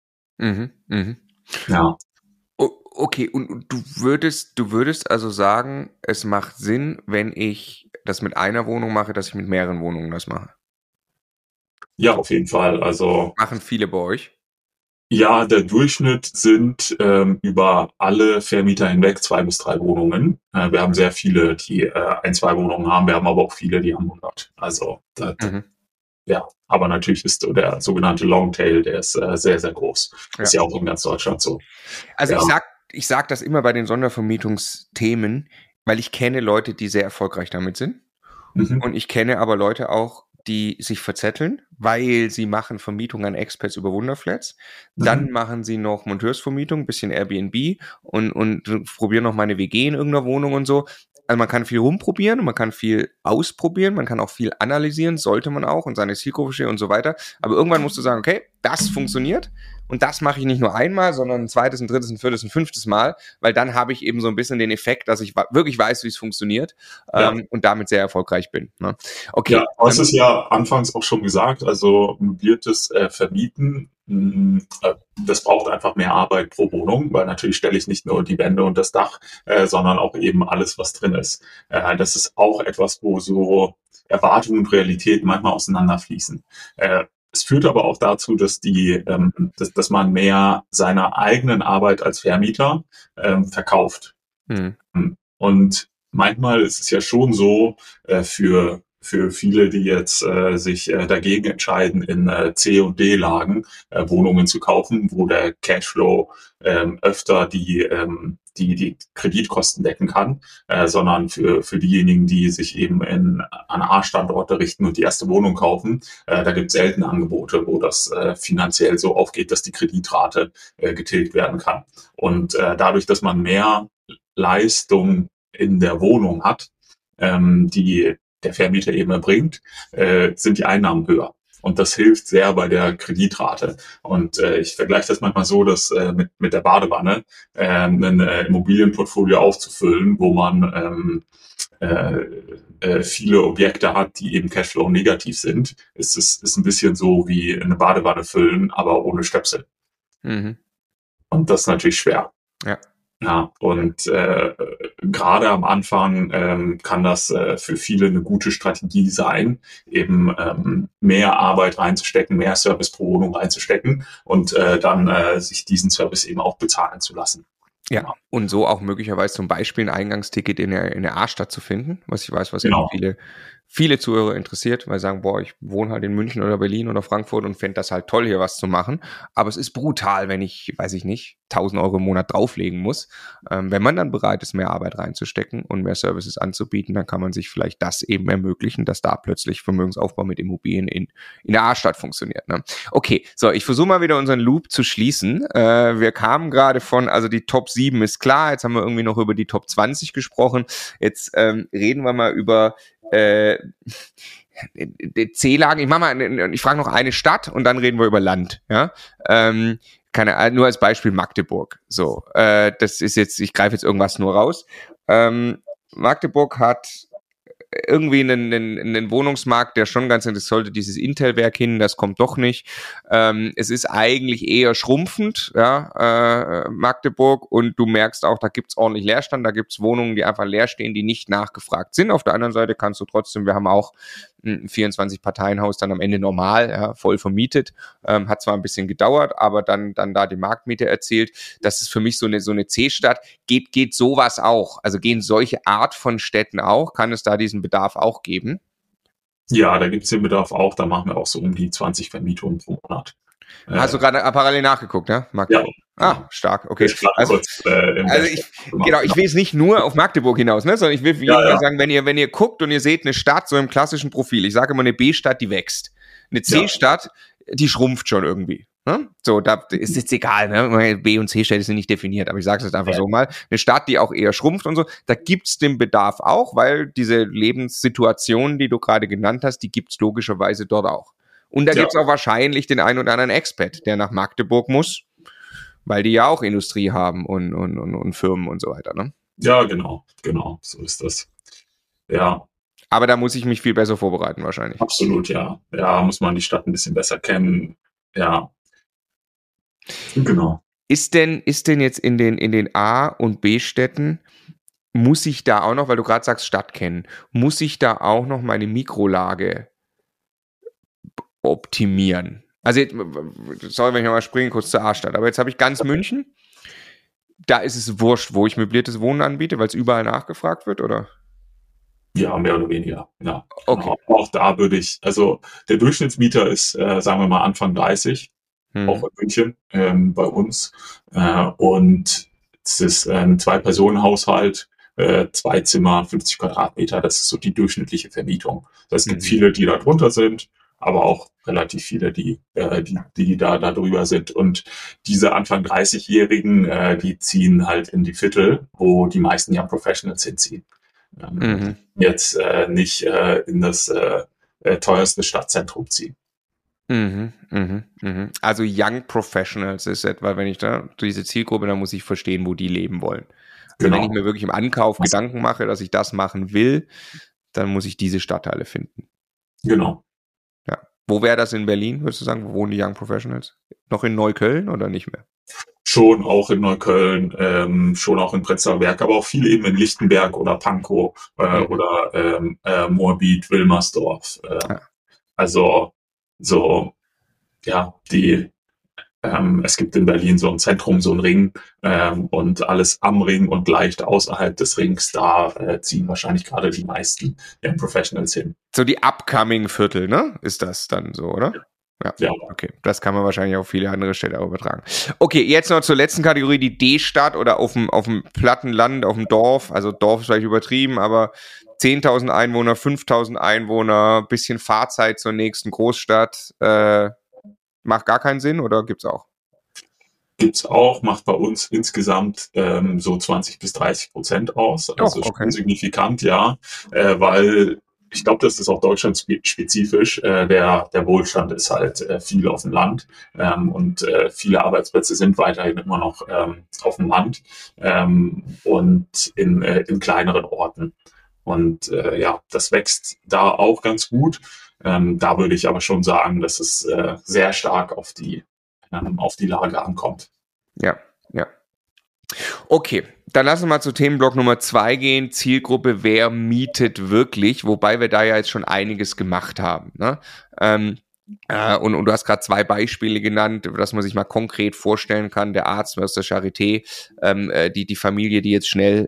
Mhm, mh. Ja. Okay, und du würdest, du würdest also sagen, es macht Sinn, wenn ich das mit einer Wohnung mache, dass ich mit mehreren Wohnungen das mache? Ja, auf jeden Fall. Also machen viele bei euch? Ja, der Durchschnitt sind ähm, über alle Vermieter hinweg zwei bis drei Wohnungen. Äh, wir haben sehr viele, die äh, ein, zwei Wohnungen haben. Wir haben aber auch viele, die haben hundert. Also das, mhm. ja, aber natürlich ist der sogenannte Longtail, der ist äh, sehr, sehr groß. Ja. Ist ja auch in ganz Deutschland so. Also ja. ich sag, ich sag das immer bei den Sondervermietungsthemen, weil ich kenne Leute, die sehr erfolgreich damit sind. Mhm. Und ich kenne aber Leute auch, die sich verzetteln, weil sie machen Vermietung an Expats über Wunderflats. Dann Mhm. machen sie noch Monteursvermietung, bisschen Airbnb und, und probieren noch mal eine W G in irgendeiner Wohnung und so. Also man kann viel rumprobieren und man kann viel ausprobieren, man kann auch viel analysieren, sollte man auch und seine Zielgruppe verstehen und so weiter. Aber irgendwann musst du sagen, okay, das funktioniert und das mache ich nicht nur einmal, sondern ein zweites, ein drittes, ein viertes, ein fünftes Mal, weil dann habe ich eben so ein bisschen den Effekt, dass ich wa- wirklich weiß, wie es funktioniert Ja. ähm, und damit sehr erfolgreich bin. Ne? Okay. Ja, du hast ähm, es ja anfangs auch schon gesagt, also möbliertes äh, Vermieten, mh, äh, das braucht einfach mehr Arbeit pro Wohnung, weil natürlich stelle ich nicht nur die Wände und das Dach, äh, sondern auch eben alles, was drin ist. Äh, das ist auch etwas, wo so Erwartung und Realität manchmal auseinanderfließen. Äh, es führt aber auch dazu, dass die, ähm, dass, dass man mehr seiner eigenen Arbeit als Vermieter ähm, verkauft. hm. Und manchmal ist es ja schon so, äh, für, für viele, die jetzt äh, sich äh, dagegen entscheiden, in äh, C- und D-Lagen äh, Wohnungen zu kaufen, wo der Cashflow ähm, öfter die, ähm, die, die Kreditkosten decken kann, äh, sondern für, für diejenigen, die sich eben in, an A-Standorte richten und die erste Wohnung kaufen, äh, da gibt es selten Angebote, wo das äh, finanziell so aufgeht, dass die Kreditrate äh, getilgt werden kann. Und äh, dadurch, dass man mehr Leistung in der Wohnung hat, ähm, die der Vermieter eben erbringt, äh, sind die Einnahmen höher. Und das hilft sehr bei der Kreditrate. Und äh, ich vergleiche das manchmal so, dass äh, mit, mit der Badewanne äh, ein äh, Immobilienportfolio aufzufüllen, wo man ähm, äh, äh, viele Objekte hat, die eben Cashflow negativ sind, ist es ist ein bisschen so wie eine Badewanne füllen, aber ohne Stöpsel. Mhm. Und das ist natürlich schwer. Ja. Ja, und äh, gerade am Anfang ähm, kann das äh, für viele eine gute Strategie sein, eben ähm, mehr Arbeit reinzustecken, mehr Service pro Wohnung reinzustecken und äh, dann äh, sich diesen Service eben auch bezahlen zu lassen. Ja, und so auch möglicherweise zum Beispiel ein Eingangsticket in der, in der A-Stadt zu finden, was ich weiß, was Genau. eben viele, viele Zuhörer interessiert, weil sie sagen, boah, ich wohne halt in München oder Berlin oder Frankfurt und fände das halt toll, hier was zu machen. Aber es ist brutal, wenn ich, weiß ich nicht, tausend Euro im Monat drauflegen muss. Ähm, wenn man dann bereit ist, mehr Arbeit reinzustecken und mehr Services anzubieten, dann kann man sich vielleicht das eben ermöglichen, dass da plötzlich Vermögensaufbau mit Immobilien in, in der A-Stadt funktioniert. Ne? Okay, so, ich versuche mal wieder unseren Loop zu schließen. Äh, wir kamen gerade von, also die Top sieben ist klar, jetzt haben wir irgendwie noch über die Top zwanzig gesprochen. Jetzt ähm, reden wir mal über äh, die C-Lagen. Ich mach mal, ich frage noch eine Stadt und dann reden wir über Land. Ja, ähm, keine, nur als Beispiel Magdeburg. So, äh, das ist jetzt, ich greife jetzt irgendwas nur raus. Ähm, Magdeburg hat irgendwie einen, einen, einen Wohnungsmarkt, der schon ganz interessant, sollte dieses Intel-Werk hin, das kommt doch nicht. Ähm, es ist eigentlich eher schrumpfend, ja, äh, Magdeburg, und du merkst auch, da gibt's ordentlich Leerstand, da gibt's Wohnungen, die einfach leer stehen, die nicht nachgefragt sind. Auf der anderen Seite kannst du trotzdem, wir haben auch ein vierundzwanzig-Parteien-Haus dann am Ende normal, ja, voll vermietet, ähm, hat zwar ein bisschen gedauert, aber dann dann da die Marktmiete erzielt. Das ist für mich so eine so eine C-Stadt. Geht geht sowas auch? Also gehen solche Art von Städten auch? Kann es da diesen Bedarf auch geben? Ja, da gibt es den Bedarf auch. Da machen wir auch so um die zwanzig Vermietungen pro Monat. Hast du gerade parallel nachgeguckt, ne? Magdeburg. Ja. Ah, stark, okay. Ich Also, kurz, äh, im also ich, genau, ich will es nicht nur auf Magdeburg hinaus, ne, sondern ich will Ja, ja. sagen, wenn ihr, wenn ihr guckt und ihr seht eine Stadt so im klassischen Profil, ich sage immer eine B-Stadt, die wächst. Eine C-Stadt, die schrumpft schon irgendwie. Ne? So, da ist jetzt egal, ne? B- und C-Städte sind nicht definiert, aber ich sage es jetzt einfach Ja. so mal. Eine Stadt, die auch eher schrumpft und so, da gibt's den Bedarf auch, weil diese Lebenssituationen, die du gerade genannt hast, die gibt's logischerweise dort auch. Und da Ja. gibt's auch wahrscheinlich den einen oder anderen Expat, der nach Magdeburg muss, weil die ja auch Industrie haben und, und, und, und Firmen und so weiter. Ne? Ja, genau, genau, so ist das. Ja, Aber da muss ich mich viel besser vorbereiten wahrscheinlich. absolut, ja. Ja, muss man die Stadt ein bisschen besser kennen. Ja, genau. Ist denn, ist denn jetzt in den, in den A- und B-Städten, muss ich da auch noch, weil du gerade sagst Stadt kennen, muss ich da auch noch meine Mikrolage optimieren? Also, jetzt, sorry, wenn ich nochmal springe, kurz zur A-Stadt, aber jetzt habe ich ganz München. Da ist es wurscht, wo ich möbliertes Wohnen anbiete, weil es überall nachgefragt wird, oder? Ja, mehr oder weniger. Ja, Okay. genau. Auch da würde ich, also der Durchschnittsmieter ist, äh, sagen wir mal, Anfang dreißig, Hm. auch in München, ähm, bei uns. Äh, und es ist ein Zwei-Personen-Haushalt äh, zwei Zimmer, fünfzig Quadratmeter, das ist so die durchschnittliche Vermietung. Es gibt Mhm. viele, die da drunter sind, aber auch relativ viele, die, äh, die, die da, da drüber sind. Und diese Anfang dreißig-Jährigen, äh, die ziehen halt in die Viertel, wo die meisten Young Professionals hinziehen. Ähm, Mhm. Jetzt äh, nicht äh, in das äh, äh, teuerste Stadtzentrum ziehen. Mhm, mhm, mhm. Also Young Professionals ist etwa, wenn ich da diese Zielgruppe, da muss ich verstehen, wo die leben wollen. Also Genau. wenn ich mir wirklich im Ankauf Was- Gedanken mache, dass ich das machen will, dann muss ich diese Stadtteile finden. Genau. Ja. Wo wäre das in Berlin, würdest du sagen? Wo wohnen die Young Professionals? Noch in Neukölln oder nicht mehr? Schon auch in Neukölln, ähm, schon auch in Prenzlauer Berg, aber auch viele eben in Lichtenberg oder Pankow äh, Mhm. oder ähm, äh, Moabit, Wilmersdorf. Äh, Ja. Also so, ja, die ähm, es gibt in Berlin so ein Zentrum, so ein Ring ähm, und alles am Ring und leicht außerhalb des Rings, da äh, ziehen wahrscheinlich gerade die meisten Young Professionals hin. So die Upcoming-Viertel, ne? Ist das dann so, oder? Ja. Ja. Okay, das kann man wahrscheinlich auf viele andere Städte auch übertragen. Okay, jetzt noch zur letzten Kategorie, die D-Stadt oder auf dem, auf dem platten Land, auf dem Dorf. Also Dorf ist vielleicht übertrieben, aber zehntausend Einwohner, fünftausend Einwohner, bisschen Fahrzeit zur nächsten Großstadt. Äh, macht gar keinen Sinn oder gibt's auch? Gibt's auch, macht bei uns insgesamt ähm, so zwanzig bis dreißig Prozent aus. Also Doch, okay. schon signifikant, ja, äh, weil ich glaube, das ist auch deutschlandspezifisch. Äh, der, der Wohlstand ist halt äh, viel auf dem Land ähm, und äh, viele Arbeitsplätze sind weiterhin immer noch ähm, auf dem Land ähm, und in, äh, in kleineren Orten. Und äh, ja, das wächst da auch ganz gut. Ähm, da würde ich aber schon sagen, dass es äh, sehr stark auf die, ähm, auf die Lage ankommt. Ja, ja. Okay, dann lassen wir mal zu Themenblock Nummer zwei gehen. Zielgruppe, wer mietet wirklich? Wobei wir da ja jetzt schon einiges gemacht haben. Ne? Ähm, äh, und, und du hast gerade zwei Beispiele genannt, dass man sich mal konkret vorstellen kann. Der Arzt aus der Charité, ähm, äh, die, die Familie, die jetzt schnell,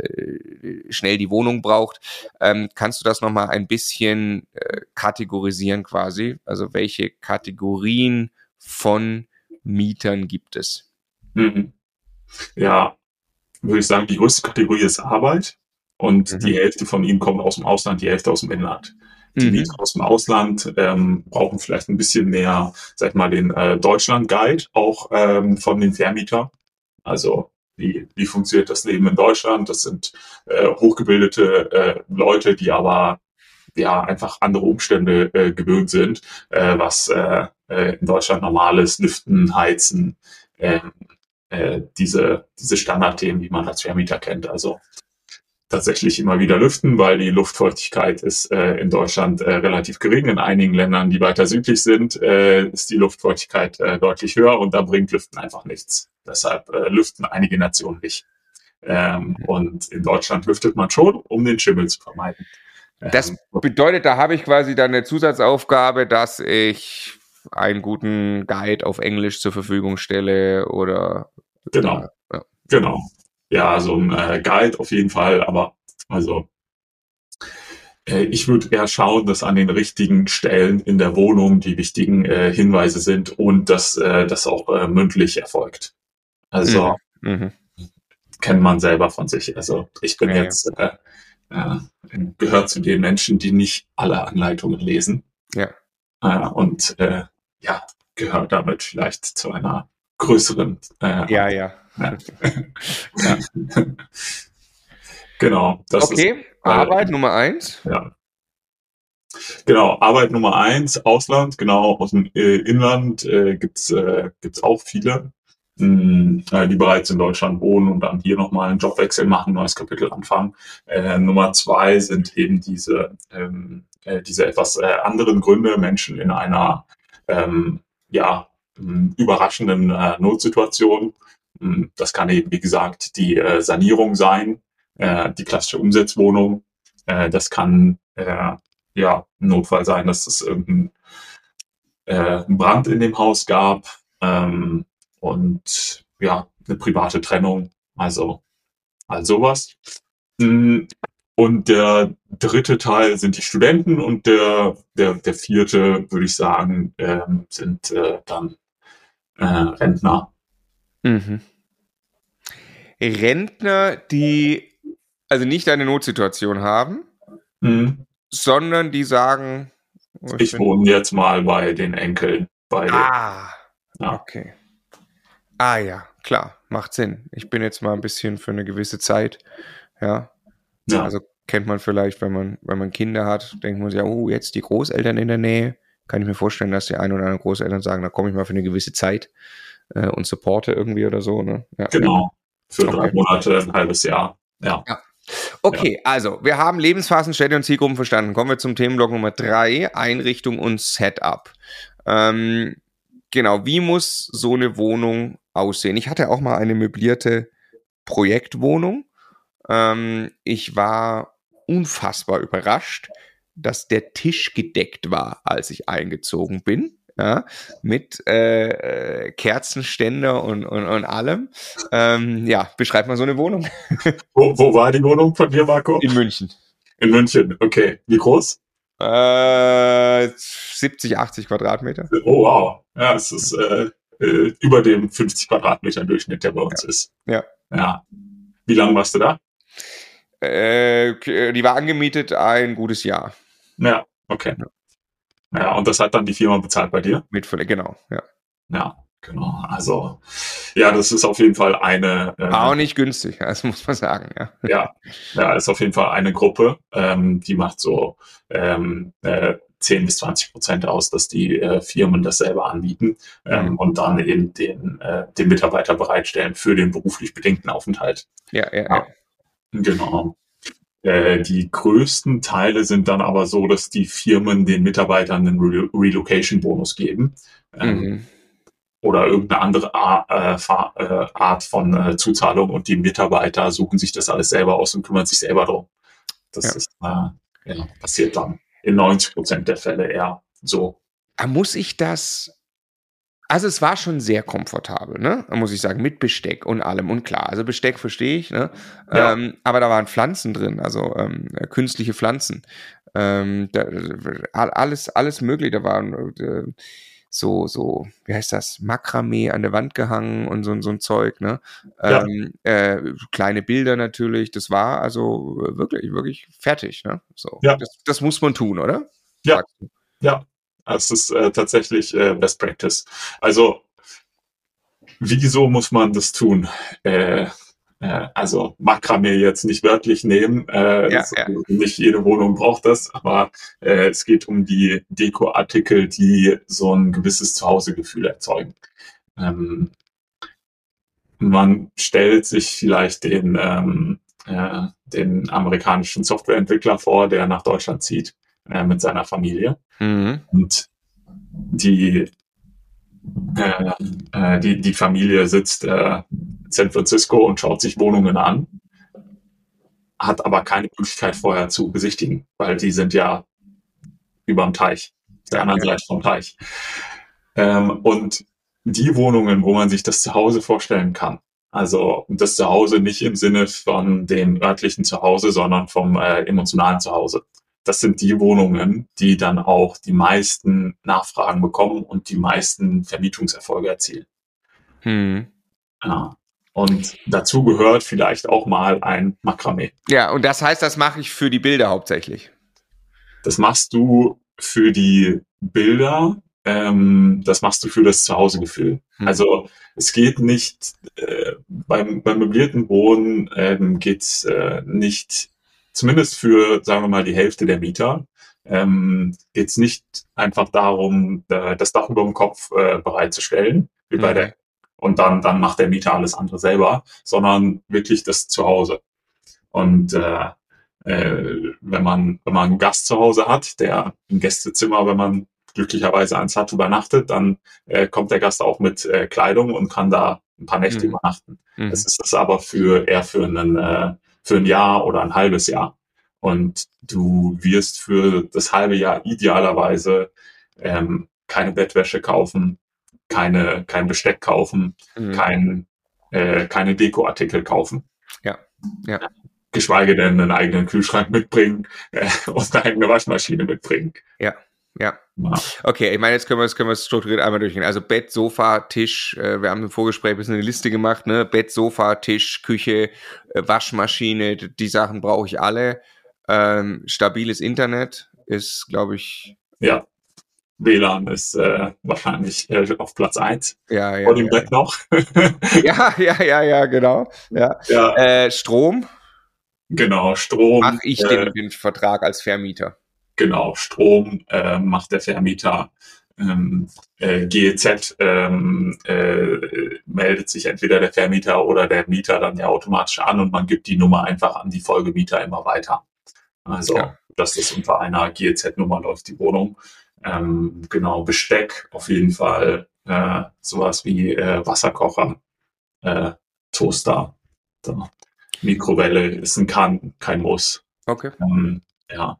äh, schnell die Wohnung braucht. Ähm, kannst du das nochmal ein bisschen äh, kategorisieren quasi? Also welche Kategorien von Mietern gibt es? Mhm. Ja, würde ich sagen, die größte Kategorie ist Arbeit und Mhm. die Hälfte von ihnen kommt aus dem Ausland, die Hälfte aus dem Inland. Die Mhm. Mieter aus dem Ausland ähm, brauchen vielleicht ein bisschen mehr, sag ich mal, den äh, Deutschland-Guide auch ähm, von den Vermietern. Also wie, wie funktioniert das Leben in Deutschland? Das sind äh, hochgebildete äh, Leute, die aber ja einfach andere Umstände äh, gewöhnt sind, äh, was äh, äh, in Deutschland normal ist, Lüften, Heizen, äh, äh, diese, diese Standardthemen, die man als Vermieter kennt. Also tatsächlich immer wieder lüften, weil die Luftfeuchtigkeit ist äh, in Deutschland äh, relativ gering. In einigen Ländern, die weiter südlich sind, äh, ist die Luftfeuchtigkeit äh, deutlich höher und da bringt Lüften einfach nichts. Deshalb äh, lüften einige Nationen nicht. Ähm, und in Deutschland lüftet man schon, um den Schimmel zu vermeiden. Das Ähm, bedeutet, da habe ich quasi dann eine Zusatzaufgabe, dass ich einen guten Guide auf Englisch zur Verfügung stelle oder genau, da, ja. genau. Ja, so ein äh, Guide auf jeden Fall, aber also äh, ich würde eher schauen, dass an den richtigen Stellen in der Wohnung die wichtigen äh, Hinweise sind und dass äh, das auch äh, mündlich erfolgt. Also Mhm. kennt man selber von sich. Also ich bin Ja, ja. jetzt äh, äh, gehört zu den Menschen, die nicht alle Anleitungen lesen Ja. äh, und äh, ja gehört damit vielleicht zu einer größeren. Äh, Ja, ja. ja. Ja. Genau. Das ist Okay, Arbeit Nummer eins. ja. Genau, Arbeit Nummer eins, Ausland, genau, aus dem äh, Inland äh, gibt's äh, gibt's auch viele, mh, die bereits in Deutschland wohnen und dann hier nochmal einen Jobwechsel machen, neues Kapitel anfangen. Äh, Nummer zwei sind eben diese, ähm, äh, diese etwas äh, anderen Gründe, Menschen in einer ähm, ja, mh, überraschenden äh, Notsituation. Mh, Das kann eben, wie gesagt, die äh, Sanierung sein, äh, die klassische Umsetzwohnung. Äh, das kann äh, ja, ein Notfall sein, dass es irgendein äh, Brand in dem Haus gab ähm, und ja, eine private Trennung, also all sowas. Und der dritte Teil sind die Studenten und der, der, der vierte, würde ich sagen, ähm, sind äh, dann äh, Rentner. Mhm. Rentner, die also nicht eine Notsituation haben, Mhm. sondern die sagen, oh, Ich bin- wohne jetzt mal bei den Enkeln. Bei den, Ah, ja. okay. Ah ja, klar, macht Sinn. Ich bin jetzt mal ein bisschen für eine gewisse Zeit, ja. Ja, Also kennt man vielleicht, wenn man, wenn man Kinder hat, denkt man sich, ja, oh, jetzt die Großeltern in der Nähe. Kann ich mir vorstellen, dass die ein oder anderen Großeltern sagen, da komme ich mal für eine gewisse Zeit äh, und supporte irgendwie oder so, ne? Ja, genau. Für Okay. drei Monate, ein halbes Jahr. Ja. Ja. Okay, also wir haben Lebensphasen, Städte und Zielgruppen verstanden. Kommen wir zum Themenblock Nummer drei, Einrichtung und Setup. Ähm, genau, wie muss so eine Wohnung aussehen? Ich hatte auch mal eine möblierte Projektwohnung. Ähm, ich war unfassbar überrascht, dass der Tisch gedeckt war, als ich eingezogen bin. Ja, mit äh, äh, Kerzenständer und, und, und allem. Ähm, ja, beschreib mal so eine Wohnung. Wo, wo war die Wohnung von dir, Marco? In München. In München. Okay. Wie groß? Äh, siebzig, achtzig Quadratmeter. Oh, wow. Ja, es ist äh, äh, über dem fünfzig Quadratmeter Durchschnitt, der bei uns ist. Ja. Ja. Wie lange warst du da? Äh, die war angemietet ein gutes Jahr. Ja, okay. Ja, und das hat dann die Firma bezahlt bei dir? Mit Fülle, genau. Ja. Ja, genau. Also, ja, das ist auf jeden Fall eine. Äh, Auch nicht günstig, das muss man sagen. Ja, ja, ja, ist auf jeden Fall eine Gruppe, ähm, die macht so ähm, äh, zehn bis zwanzig Prozent aus, dass die äh, Firmen das selber anbieten ähm, Mhm. und dann eben den, äh, den Mitarbeiter bereitstellen für den beruflich bedingten Aufenthalt. ja, ja. Ja. ja. Genau. Äh, die größten Teile sind dann aber so, dass die Firmen den Mitarbeitern einen Re Relocation-Bonus geben. Ähm, Mhm. oder irgendeine andere Ar äh, Fa äh, Art von äh, Zuzahlung und die Mitarbeiter suchen sich das alles selber aus und kümmern sich selber drum. Das Ja. ist, äh, ja, passiert dann in neunzig Prozent der Fälle eher so. Ah, muss ich das... Also es war schon sehr komfortabel, ne? Muss ich sagen, mit Besteck und allem. Und klar, also Besteck verstehe ich, ne? Ja. Ähm, aber da waren Pflanzen drin, also ähm, künstliche Pflanzen. Ähm, da, alles, alles möglich. Da waren äh, so, so, wie heißt das? Makramee an der Wand gehangen und so, so ein Zeug, ne? Ja. Ähm, äh, kleine Bilder natürlich. Das war also wirklich, wirklich fertig, ne? So. Ja. Das, das muss man tun, oder? Ja. Sagst du? Ja, es ist äh, tatsächlich äh, Best Practice. Also, wieso muss man das tun? Äh, äh, also, Makramee jetzt nicht wörtlich nehmen. Äh, Ja, es, ja. Nicht jede Wohnung braucht das, aber äh, es geht um die Dekoartikel, die so ein gewisses Zuhausegefühl erzeugen. Ähm, man stellt sich vielleicht den, ähm, äh, den amerikanischen Softwareentwickler vor, der nach Deutschland zieht äh, mit seiner Familie. Mhm. Und die, äh, äh, die, die Familie sitzt äh, in San Francisco und schaut sich Wohnungen an, hat aber keine Möglichkeit vorher zu besichtigen, weil die sind ja über dem Teich, der Ja, anderen ja. Seite vom Teich. Ähm, und die Wohnungen, wo man sich das Zuhause vorstellen kann, also das Zuhause nicht im Sinne von dem örtlichen Zuhause, sondern vom äh, emotionalen Zuhause. Das sind die Wohnungen, die dann auch die meisten Nachfragen bekommen und die meisten Vermietungserfolge erzielen. Mhm. Ja. Und dazu gehört vielleicht auch mal ein Makramee. Ja, und das heißt, das mache ich für die Bilder hauptsächlich. Das machst du für die Bilder, ähm, das machst du für das Zuhausegefühl. Hm. Also es geht nicht, äh, beim, beim möblierten Wohnen ähm, geht's äh, nicht, zumindest für, sagen wir mal, die Hälfte der Mieter, ähm, geht's nicht einfach darum, äh, das Dach über dem Kopf äh, bereitzustellen, wie bei Mhm. der, und dann, dann macht der Mieter alles andere selber, sondern wirklich das Zuhause. Und äh, äh, wenn man wenn man einen Gast zu Hause hat, der im Gästezimmer, wenn man glücklicherweise eins hat, übernachtet, dann äh, kommt der Gast auch mit äh, Kleidung und kann da ein paar Nächte Mhm. übernachten. Mhm. Das ist das aber für eher für einen äh, für ein Jahr oder ein halbes Jahr. Und du wirst für das halbe Jahr idealerweise ähm, keine Bettwäsche kaufen, keine kein Besteck kaufen, Mhm. kein äh, keine Dekoartikel kaufen. Ja, ja. Geschweige denn einen eigenen Kühlschrank mitbringen äh, und eine eigene Waschmaschine mitbringen. Ja. Ja. Ja. Okay, ich meine, jetzt können wir es können wir es strukturiert einmal durchgehen. Also Bett, Sofa, Tisch, äh, wir haben im Vorgespräch ein bisschen eine Liste gemacht, ne? Bett, Sofa, Tisch, Küche, äh, Waschmaschine, d- die Sachen brauche ich alle. Ähm, stabiles Internet ist, glaube ich, Ja, W L A N ist äh, wahrscheinlich äh, auf Platz eins ja, vor ja, dem ja. Bett noch. Ja, ja, ja, ja, genau. Ja. Ja, Äh, Strom genau, Strom, mache ich äh, den, den Vertrag als Vermieter. genau, Strom äh, macht der Vermieter. Ähm, äh, G E Z ähm, äh, meldet sich entweder der Vermieter oder der Mieter dann ja automatisch an und man gibt die Nummer einfach an die Folgemieter immer weiter. Ja. Also, dass das unter einer G E Z-Nummer läuft, die Wohnung. Ähm, genau, Besteck auf jeden Fall, äh, sowas wie äh, Wasserkocher, äh, Toaster, so. Mikrowelle ist ein Kann, kein Muss. Okay. Ähm, ja.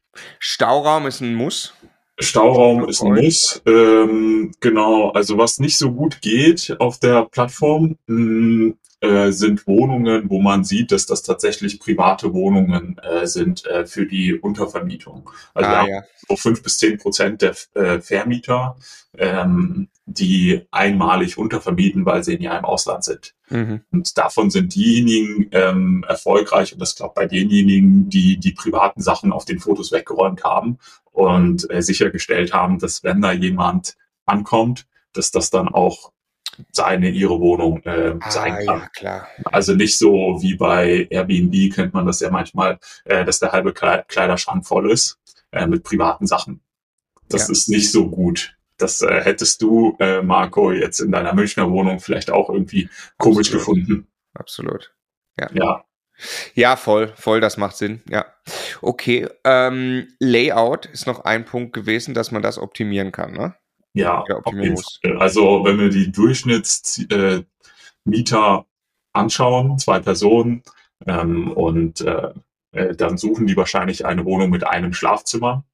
Stauraum ist ein Muss. Stauraum ist Für ein euch? Muss. Ähm, genau, also was nicht so gut geht auf der Plattform, mh, äh, sind Wohnungen, wo man sieht, dass das tatsächlich private Wohnungen äh, sind äh, für die Untervermietung. Also wir Ah, haben ja. so fünf bis zehn Prozent der äh, Vermieter, ähm, die einmalig untervermieten, weil sie ja im Ausland sind. Mhm. Und davon sind diejenigen ähm, erfolgreich, und das klappt bei denjenigen, die die privaten Sachen auf den Fotos weggeräumt haben und äh, sichergestellt haben, dass wenn da jemand ankommt, dass das dann auch seine, ihre Wohnung äh, sein Ah, kann. ja, klar. Also nicht so wie bei Airbnb kennt man das ja manchmal, äh, dass der halbe Kleiderschrank voll ist äh, mit privaten Sachen. Das Ja. ist nicht so gut. Das äh, hättest du, äh, Marco, jetzt in deiner Münchner Wohnung vielleicht auch irgendwie komisch Absolut. gefunden. Absolut. Ja. Ja, Ja, voll, voll, das macht Sinn. Ja. Okay. Ähm, Layout ist noch ein Punkt gewesen, dass man das optimieren kann, ne? ja, Oder auf optimieren jeden muss. Fall. Also wenn wir die Durchschnittsmieter äh, Mieter anschauen, zwei Personen, ähm, und äh, äh, dann suchen die wahrscheinlich eine Wohnung mit einem Schlafzimmer.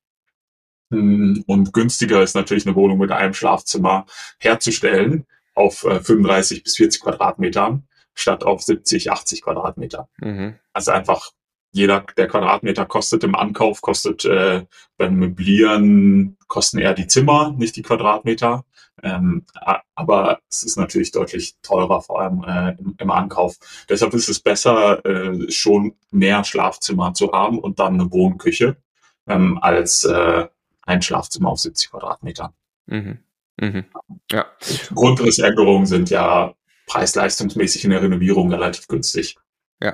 Mm, Und günstiger ist natürlich eine Wohnung mit einem Schlafzimmer herzustellen auf äh, fünfunddreißig bis vierzig Quadratmetern statt auf siebzig, achtzig Quadratmeter. Mhm. Also einfach jeder, der Quadratmeter kostet im Ankauf, kostet äh, beim Möblieren, kosten eher die Zimmer, nicht die Quadratmeter. Ähm, a- aber es ist natürlich deutlich teurer, vor allem äh, im, im Ankauf. Deshalb ist es besser, äh, schon mehr Schlafzimmer zu haben und dann eine Wohnküche, ähm, als äh, ein Schlafzimmer auf siebzig Quadratmeter. Mhm. Mhm. Ja. Grundrissänderungen sind ja preis-leistungsmäßig in der Renovierung relativ günstig. Ja.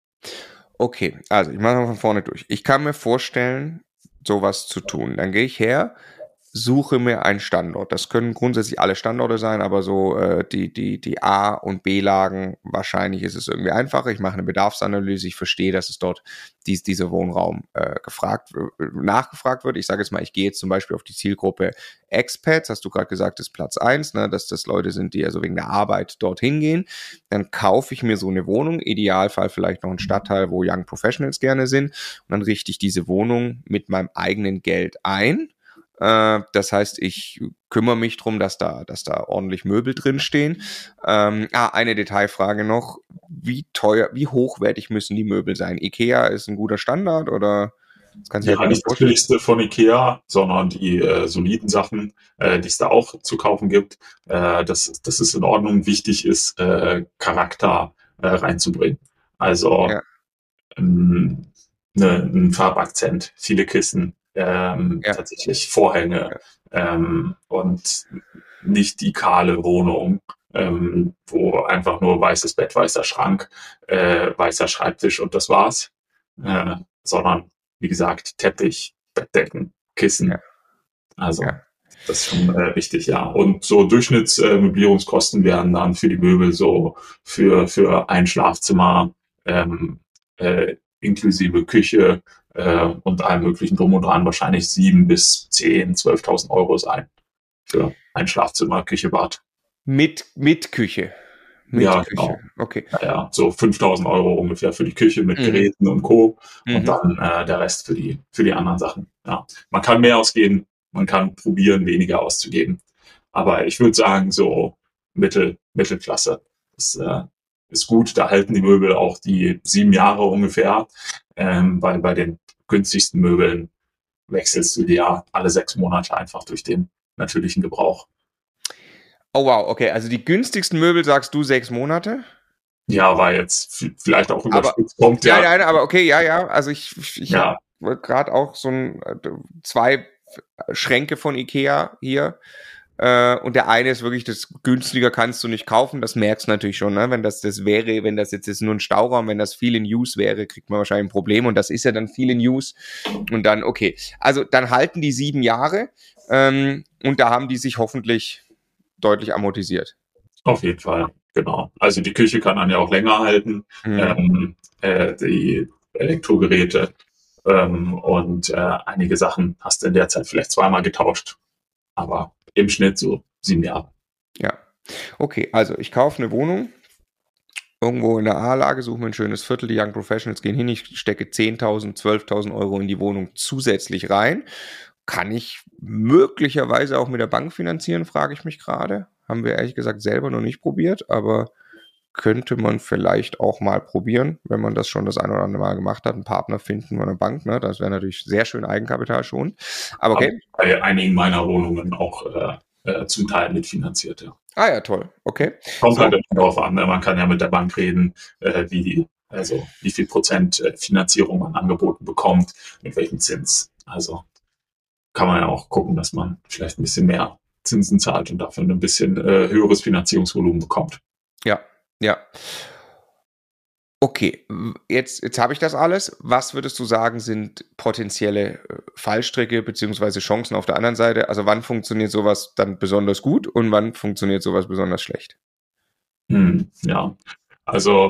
Okay, also ich mache mal von vorne durch. Ich kann mir vorstellen, sowas zu tun. Dann gehe ich her, suche mir einen Standort. Das können grundsätzlich alle Standorte sein, aber so äh, die, die, die A- und B-Lagen, wahrscheinlich ist es irgendwie einfacher. Ich mache eine Bedarfsanalyse, ich verstehe, dass es dort dies, dieser Wohnraum äh, gefragt, äh, nachgefragt wird. Ich sage jetzt mal, ich gehe jetzt zum Beispiel auf die Zielgruppe Expats, hast du gerade gesagt, ist Platz eins, ne, dass das Leute sind, die also wegen der Arbeit dorthin gehen. Dann kaufe ich mir so eine Wohnung, Idealfall vielleicht noch einen Stadtteil, wo Young Professionals gerne sind, und dann richte ich diese Wohnung mit meinem eigenen Geld ein. Das heißt, ich kümmere mich drum, dass da, dass da ordentlich Möbel drin stehen. Ähm, ah, eine Detailfrage noch. Wie teuer, wie hochwertig müssen die Möbel sein? IKEA ist ein guter Standard oder? Das kannst du ja Ja, gerne nicht das vorstellen. billigste von Ikea, sondern die äh, soliden Sachen, äh, die es da auch zu kaufen gibt. Äh, dass, dass es in Ordnung, wichtig ist, äh, Charakter äh, reinzubringen. Also Ja, ähm, ne, ein Farbakzent, viele Kissen, ähm, ja, tatsächlich Vorhänge, ja. ähm, und nicht die kahle Wohnung, ähm, wo einfach nur weißes Bett, weißer Schrank, äh, weißer Schreibtisch und das war's. Äh, sondern, wie gesagt, Teppich, Bettdecken, Ja, Kissen. Also ja. das ist schon äh, wichtig, ja. Und so Durchschnittsmöblierungskosten äh, wären dann für die Möbel so für, für ein Schlafzimmer, ähm, äh, inklusive Küche äh, und allem möglichen Drum und Dran wahrscheinlich sieben bis zehn, zwölftausend Euro sein für ein Schlafzimmer, Küche, Bad. Mit, mit Küche. Mit Ja, Küche. genau. Okay. Naja, so fünftausend Euro ungefähr für die Küche mit Mhm. Geräten und Co. Und Mhm. dann äh, der Rest für die, für die anderen Sachen. Ja. Man kann mehr ausgeben, man kann probieren, weniger auszugeben. Aber ich würde sagen, so Mittel, Mittelklasse. Das äh, ist gut. Da halten die Möbel auch die sieben Jahre ungefähr. Ähm, weil bei den günstigsten Möbeln wechselst du dir alle sechs Monate einfach durch den natürlichen Gebrauch. Oh wow, okay, also die günstigsten Möbel sagst du sechs Monate? Ja, weil jetzt vielleicht auch Aber, überspitzt kommt, ja, ja. ja, aber okay, ja, ja, also ich, ich Ja. habe gerade auch so ein, zwei Schränke von Ikea hier. Äh, und der eine ist wirklich, das günstiger kannst du nicht kaufen, das merkst du natürlich schon, ne? Wenn das das wäre, wenn das jetzt ist nur ein Stauraum, wenn das viel in Use wäre, kriegt man wahrscheinlich ein Problem und das ist ja dann viel in Use und dann, okay, also dann halten die sieben Jahre ähm, und da haben die sich hoffentlich deutlich amortisiert. Auf jeden Fall, genau. Also die Küche kann dann ja auch länger halten, Mhm. ähm, äh, die Elektrogeräte ähm, und äh, einige Sachen hast du in der Zeit vielleicht zweimal getauscht, aber im Schnitt so sieben Jahre. Ja, okay, also ich kaufe eine Wohnung irgendwo in der A-Lage, suche mir ein schönes Viertel, die Young Professionals gehen hin, ich stecke zehntausend, zwölftausend Euro in die Wohnung zusätzlich rein. Kann ich möglicherweise auch mit der Bank finanzieren, frage ich mich gerade. Haben wir ehrlich gesagt selber noch nicht probiert, aber könnte man vielleicht auch mal probieren, wenn man das schon das ein oder andere Mal gemacht hat, einen Partner finden von der Bank, ne? Das wäre natürlich sehr schön Eigenkapital schon. Aber okay. Aber bei einigen meiner Wohnungen auch äh, äh, zum Teil mitfinanziert, ja. Ah ja, toll, okay. Kommt So. halt darauf an, man kann ja mit der Bank reden, äh, wie, also wie viel Prozent Finanzierung man angeboten bekommt, mit welchem Zins. Also kann man ja auch gucken, dass man vielleicht ein bisschen mehr Zinsen zahlt und dafür ein bisschen äh, höheres Finanzierungsvolumen bekommt. Ja, ja. Okay, jetzt, jetzt habe ich das alles. Was würdest du sagen, sind potenzielle Fallstricke beziehungsweise Chancen auf der anderen Seite? Also wann funktioniert sowas dann besonders gut und wann funktioniert sowas besonders schlecht? Hm, ja, also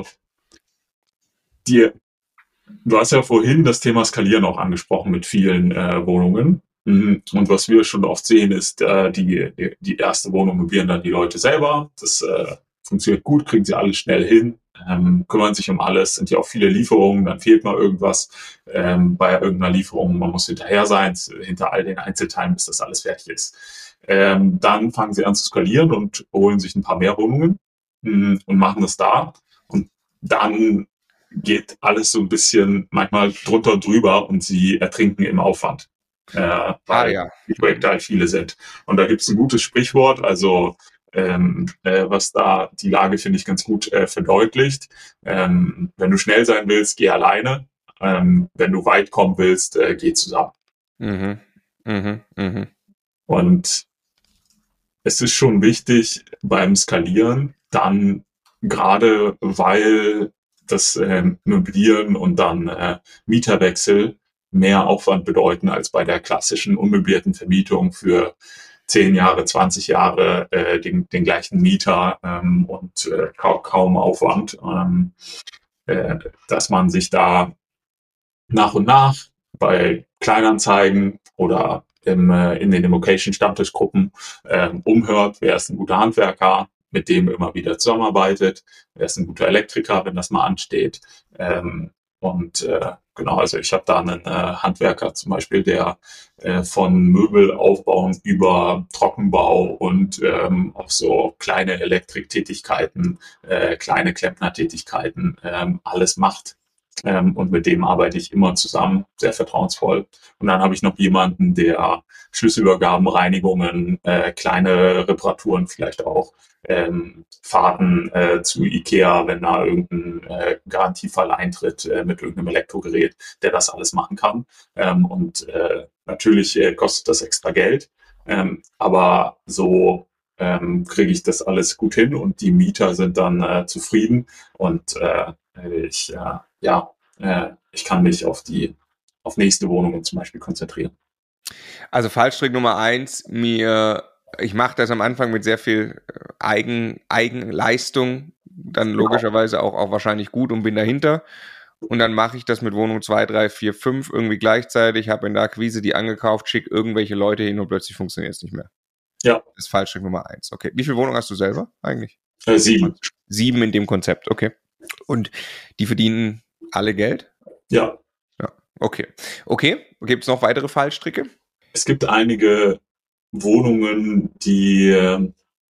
die, du hast ja vorhin das Thema Skalieren auch angesprochen mit vielen äh, Wohnungen. Und was wir schon oft sehen, ist, äh, die, die, die erste Wohnung möblieren dann die Leute selber. Das äh, funktioniert gut, kriegen sie alles schnell hin, ähm, kümmern sich um alles, sind ja auch viele Lieferungen, dann fehlt mal irgendwas ähm, bei irgendeiner Lieferung, man muss hinterher sein, hinter all den Einzelteilen, bis das alles fertig ist. Ähm, dann fangen sie an zu skalieren und holen sich ein paar mehr Wohnungen mh, und machen das da. Und dann geht alles so ein bisschen manchmal drunter und drüber und sie ertrinken im Aufwand. Äh, weil ah, ja. die Projekte halt viele sind. Und da gibt es ein gutes Sprichwort, also ähm, äh, was da die Lage, finde ich, ganz gut äh, verdeutlicht. Ähm, wenn du schnell sein willst, geh alleine. Ähm, wenn du weit kommen willst, äh, geh zusammen. Mhm. Mhm. Mhm. Und es ist schon wichtig beim Skalieren, dann gerade weil das äh, Möblieren und dann äh, Mieterwechsel mehr Aufwand bedeuten als bei der klassischen unmöblierten Vermietung für zehn Jahre, zwanzig Jahre äh, den, den gleichen Mieter ähm, und äh, kaum, kaum Aufwand, ähm, äh, dass man sich da nach und nach bei Kleinanzeigen oder im, äh, in den Immocation-Stammtischgruppen äh, umhört, wer ist ein guter Handwerker, mit dem immer wieder zusammenarbeitet, wer ist ein guter Elektriker, wenn das mal ansteht. Ähm, und äh, genau, also ich habe da einen äh, Handwerker zum Beispiel, der äh, von Möbelaufbauen über Trockenbau und ähm, auch so kleine Elektriktätigkeiten, äh, kleine Klempnertätigkeiten, ähm, alles macht. Ähm, und mit dem arbeite ich immer zusammen, sehr vertrauensvoll. Und dann habe ich noch jemanden, der Schlüsselübergaben, Reinigungen, äh, kleine Reparaturen vielleicht auch, ähm, Fahrten äh, zu Ikea, wenn da irgendein äh, Garantiefall eintritt äh, mit irgendeinem Elektrogerät, der das alles machen kann. Ähm, und äh, natürlich äh, kostet das extra Geld, ähm, aber so ähm, kriege ich das alles gut hin und die Mieter sind dann äh, zufrieden und äh, ich, äh, ja, äh, ich kann mich auf die auf nächste Wohnungen zum Beispiel konzentrieren. Also Fallstrick Nummer eins, mir, ich mache das am Anfang mit sehr viel Eigen, Eigenleistung, dann logischerweise auch, auch wahrscheinlich gut und bin dahinter. Und dann mache ich das mit Wohnung zwei, drei, vier, fünf irgendwie gleichzeitig, habe in der Akquise die angekauft, schicke irgendwelche Leute hin und plötzlich funktioniert es nicht mehr. Ja. Das ist Fallstrick Nummer eins. Okay. Wie viele Wohnungen hast du selber eigentlich? Äh, sieben. Sieben in dem Konzept, okay. Und die verdienen alle Geld? Ja. Ja, okay. Okay, gibt es noch weitere Fallstricke? Es gibt einige Wohnungen, die äh,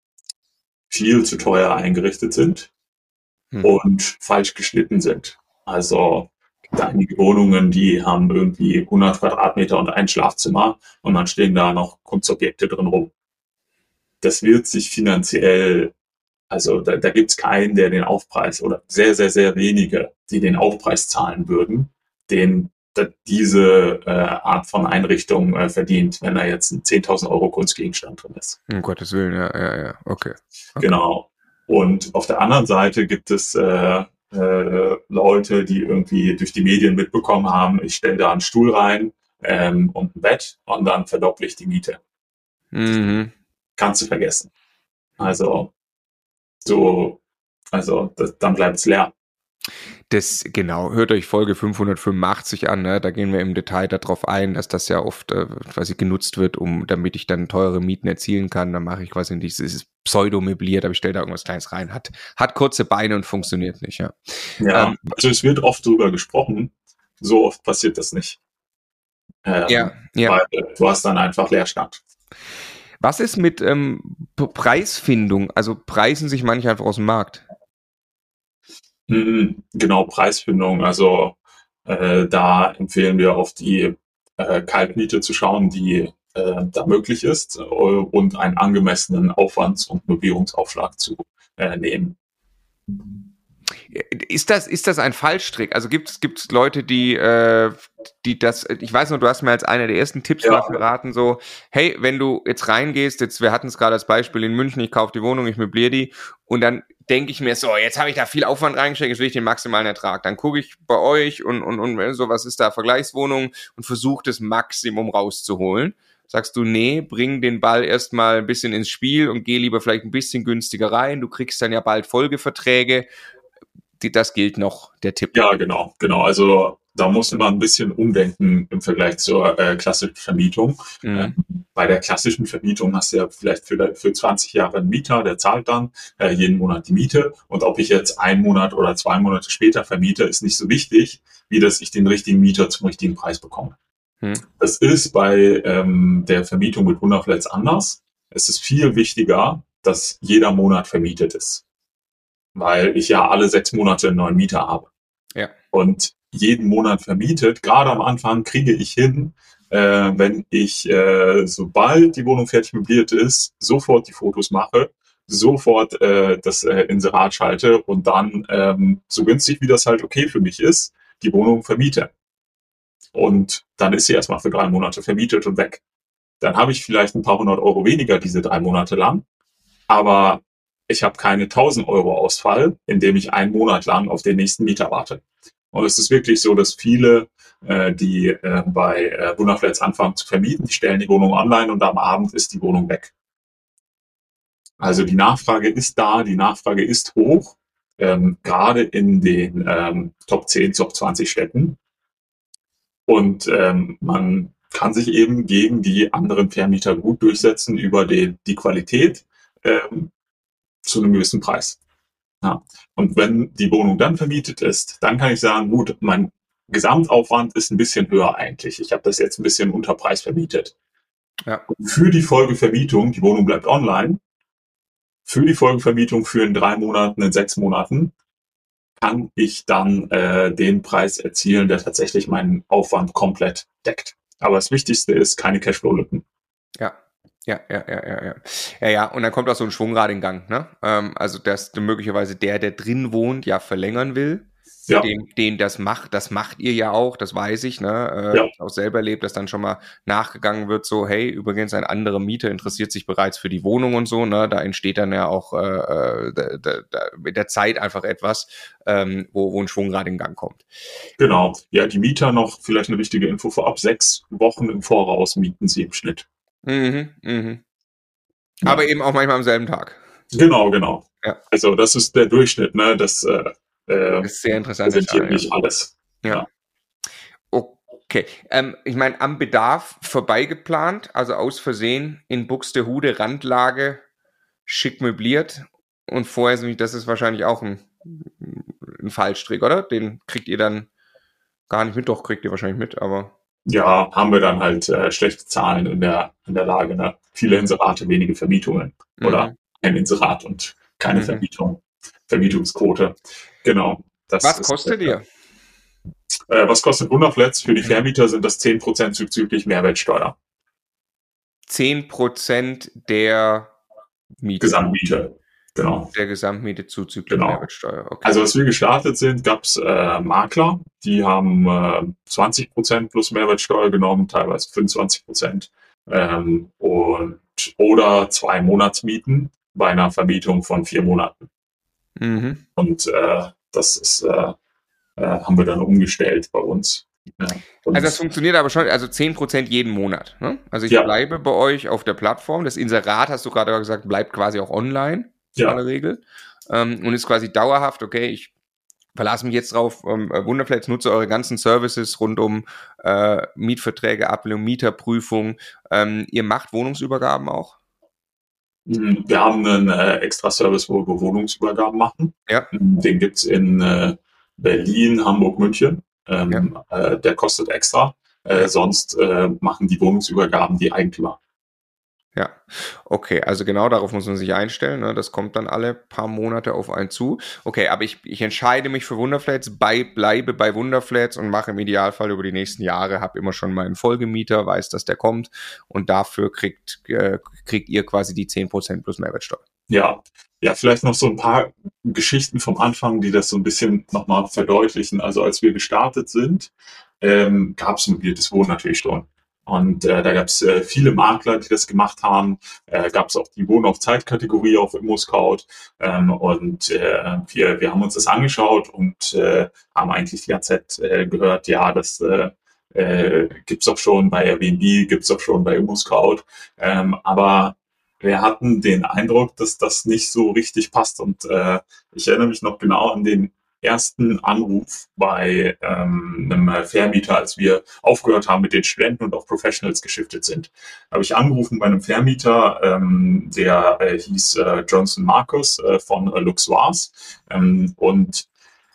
viel zu teuer eingerichtet sind hm. und falsch geschnitten sind. Also einige Wohnungen, die haben irgendwie hundert Quadratmeter und ein Schlafzimmer und dann stehen da noch Kunstobjekte drin rum. Das wird sich finanziell, also da, da gibt es keinen, der den Aufpreis oder sehr, sehr, sehr wenige, die den Aufpreis zahlen würden, den diese äh, Art von Einrichtung äh, verdient, wenn da jetzt ein zehntausend Euro Kunstgegenstand drin ist. Um Gottes Willen, ja, ja, ja, okay. okay. Genau. Und auf der anderen Seite gibt es äh, äh, Leute, die irgendwie durch die Medien mitbekommen haben, ich stelle da einen Stuhl rein ähm, und ein Bett und dann verdopple ich die Miete. Mhm. Kannst du vergessen. Also, so, also das, dann bleibt es leer. Das, genau, hört euch Folge fünfhundertfünfundachtzig an, ne? Da gehen wir im Detail darauf ein, dass das ja oft äh, quasi genutzt wird, um, damit ich dann teure Mieten erzielen kann. Dann mache ich quasi dieses Pseudo-möbliert, aber ich stelle da irgendwas Kleines rein. Hat, hat kurze Beine und funktioniert nicht, ja. Ja, ähm, also es wird oft drüber gesprochen, so oft passiert das nicht. Ähm, ja, ja. Weil du hast dann einfach Leerstand. Was ist mit ähm, Preisfindung? Also preisen sich manche einfach aus dem Markt? Genau, Preisfindung. Also äh, da empfehlen wir auf die äh, Kaltmiete zu schauen, die äh, da möglich ist, äh, und einen angemessenen Aufwands- und Möblierungsaufschlag zu äh, nehmen. Ist das, ist das ein Fallstrick? Also gibt es Leute, die, äh, die das, ich weiß noch, du hast mir als einer der ersten Tipps Ja. mal verraten, so, hey, wenn du jetzt reingehst, jetzt, wir hatten es gerade als Beispiel in München, ich kaufe die Wohnung, ich möbliere die und dann denke ich mir so, jetzt habe ich da viel Aufwand reingesteckt, jetzt will ich den maximalen Ertrag. Dann gucke ich bei euch und, und, und so, was ist da, Vergleichswohnung und versuche das Maximum rauszuholen. Sagst du, nee, bring den Ball erstmal ein bisschen ins Spiel und geh lieber vielleicht ein bisschen günstiger rein, du kriegst dann ja bald Folgeverträge. Das gilt noch, der Tipp. Ja, genau, genau. Also da muss man ein bisschen umdenken im Vergleich zur äh, klassischen Vermietung. Mhm. Ähm, bei der klassischen Vermietung hast du ja vielleicht für, für zwanzig Jahre einen Mieter, der zahlt dann äh, jeden Monat die Miete. Und ob ich jetzt einen Monat oder zwei Monate später vermiete, ist nicht so wichtig, wie dass ich den richtigen Mieter zum richtigen Preis bekomme. Mhm. Das ist bei ähm, der Vermietung mit Wunderflats anders. Es ist viel wichtiger, dass jeder Monat vermietet ist, weil ich ja alle sechs Monate einen neuen Mieter habe. Ja. Und jeden Monat vermietet, gerade am Anfang kriege ich hin, äh, wenn ich, äh, sobald die Wohnung fertig möbliert ist, sofort die Fotos mache, sofort äh, das äh, Inserat schalte und dann, ähm, so günstig wie das halt okay für mich ist, die Wohnung vermiete. Und dann ist sie erstmal für drei Monate vermietet und weg. Dann habe ich vielleicht ein paar hundert Euro weniger diese drei Monate lang, aber ich habe keine tausend Euro Ausfall, indem ich einen Monat lang auf den nächsten Mieter warte. Und es ist wirklich so, dass viele, äh, die äh, bei äh, Wunderflats anfangen zu vermieten, die stellen die Wohnung online und am Abend ist die Wohnung weg. Also die Nachfrage ist da, die Nachfrage ist hoch, ähm, gerade in den ähm, Top zehn, Top zwanzig Städten. Und ähm, man kann sich eben gegen die anderen Vermieter gut durchsetzen über die, die Qualität, ähm, zu einem gewissen Preis. Ja. Und wenn die Wohnung dann vermietet ist, dann kann ich sagen, gut, mein Gesamtaufwand ist ein bisschen höher eigentlich. Ich habe das jetzt ein bisschen unter Preis vermietet. Ja. Für die Folgevermietung, die Wohnung bleibt online, für die Folgevermietung für in drei Monaten, in sechs Monaten, kann ich dann äh, den Preis erzielen, der tatsächlich meinen Aufwand komplett deckt. Aber das Wichtigste ist, keine Cashflow-Lücken. Ja. Ja, ja, ja, ja, ja. Ja, ja, und dann kommt auch so ein Schwungrad in Gang, ne? Ähm, also, dass möglicherweise der, der drin wohnt, ja verlängern will. Ja. Den, den das macht, das macht ihr ja auch, das weiß ich, ne? Äh, ja. Ich auch selber erlebt, dass dann schon mal nachgegangen wird, so, hey, übrigens ein anderer Mieter interessiert sich bereits für die Wohnung und so, ne? Da entsteht dann ja auch äh, da, da, da, mit der Zeit einfach etwas, ähm, wo, wo ein Schwungrad in Gang kommt. Genau. Ja, die Mieter noch, vielleicht eine wichtige Info vorab, sechs Wochen im Voraus mieten sie im Schnitt. Mhm, mhm. Ja. Aber eben auch manchmal am selben Tag. Genau, genau. Ja. Also das ist der Durchschnitt, ne? Das, äh, das ist sehr interessant. Das sind nicht alles. Ja. ja. Okay. Ähm, ich meine, am Bedarf vorbeigeplant, also aus Versehen in Buxtehude Randlage schick möbliert und vorher, das ist wahrscheinlich auch ein, ein Fallstrick, oder? Den kriegt ihr dann gar nicht mit, doch kriegt ihr wahrscheinlich mit, aber... Ja, haben wir dann halt äh, schlechte Zahlen in der, in der Lage. Ne? Viele Inserate, wenige Vermietungen. Mhm. Oder ein Inserat und keine mhm. Vermietung. Vermietungsquote. Genau. Das Was kostet ist, ihr? Äh, was kostet Wunderflats? Für die Vermieter sind das zehn Prozent zuzüglich Mehrwertsteuer. zehn Prozent der Miete. Gesamtmiete, genau. Der Gesamtmiete zuzüglich genau. Mehrwertsteuer. Okay. Also als wir gestartet sind, gab es äh, Makler, die haben äh, zwanzig Prozent plus Mehrwertsteuer genommen, teilweise fünfundzwanzig Prozent. Ähm, und, oder zwei Monatsmieten bei einer Vermietung von vier Monaten. Mhm. Und äh, das ist, äh, äh, haben wir dann umgestellt bei uns. Ja, also das funktioniert aber schon, also zehn Prozent jeden Monat. Ne? Also ich ja. bleibe bei euch auf der Plattform. Das Inserat, hast du gerade gesagt, bleibt quasi auch online ja. in der Regel. Ähm, und ist quasi dauerhaft, okay, ich verlasse mich jetzt drauf, ähm, Wunderflats, nutze eure ganzen Services rund um äh, Mietverträge, Ablehnung, Mieterprüfung. Ähm, ihr macht Wohnungsübergaben auch? Wir haben einen äh, extra Service, wo wir Wohnungsübergaben machen. Ja. Den gibt's in äh, Berlin, Hamburg, München. Ähm, ja. äh, der kostet extra. Äh, ja. Sonst äh, machen die Wohnungsübergaben die Eigentümer. Ja, okay, also genau darauf muss man sich einstellen, ne? Das kommt dann alle paar Monate auf einen zu. Okay, aber ich, ich entscheide mich für Wunderflats, bei, bleibe bei Wunderflats und mache im Idealfall über die nächsten Jahre, habe immer schon meinen Folgemieter, weiß, dass der kommt und dafür kriegt, äh, kriegt ihr quasi die zehn Prozent plus Mehrwertsteuer. Ja, ja, vielleicht noch so ein paar Geschichten vom Anfang, die das so ein bisschen nochmal verdeutlichen. Also als wir gestartet sind, ähm, gab es mobiles Wohnen natürlich schon. Und äh, da gab es äh, viele Makler, die das gemacht haben. Äh, gab es auch die Wohnen auf Zeit-Kategorie auf ImmoScout. Ähm, und äh, wir, wir haben uns das angeschaut und äh, haben eigentlich die ganze Zeit äh, gehört, ja, das äh, äh, gibt's doch schon bei Airbnb, gibt's doch schon bei ImmoScout. Ähm, aber wir hatten den Eindruck, dass das nicht so richtig passt. Und äh, ich erinnere mich noch genau an den ersten Anruf bei ähm, einem Vermieter, als wir aufgehört haben mit den Studenten und auf Professionals geschiftet sind. Da habe ich angerufen bei einem Vermieter, ähm, der äh, hieß äh, Johnson Marcus äh, von äh, Luxoise. Ähm, und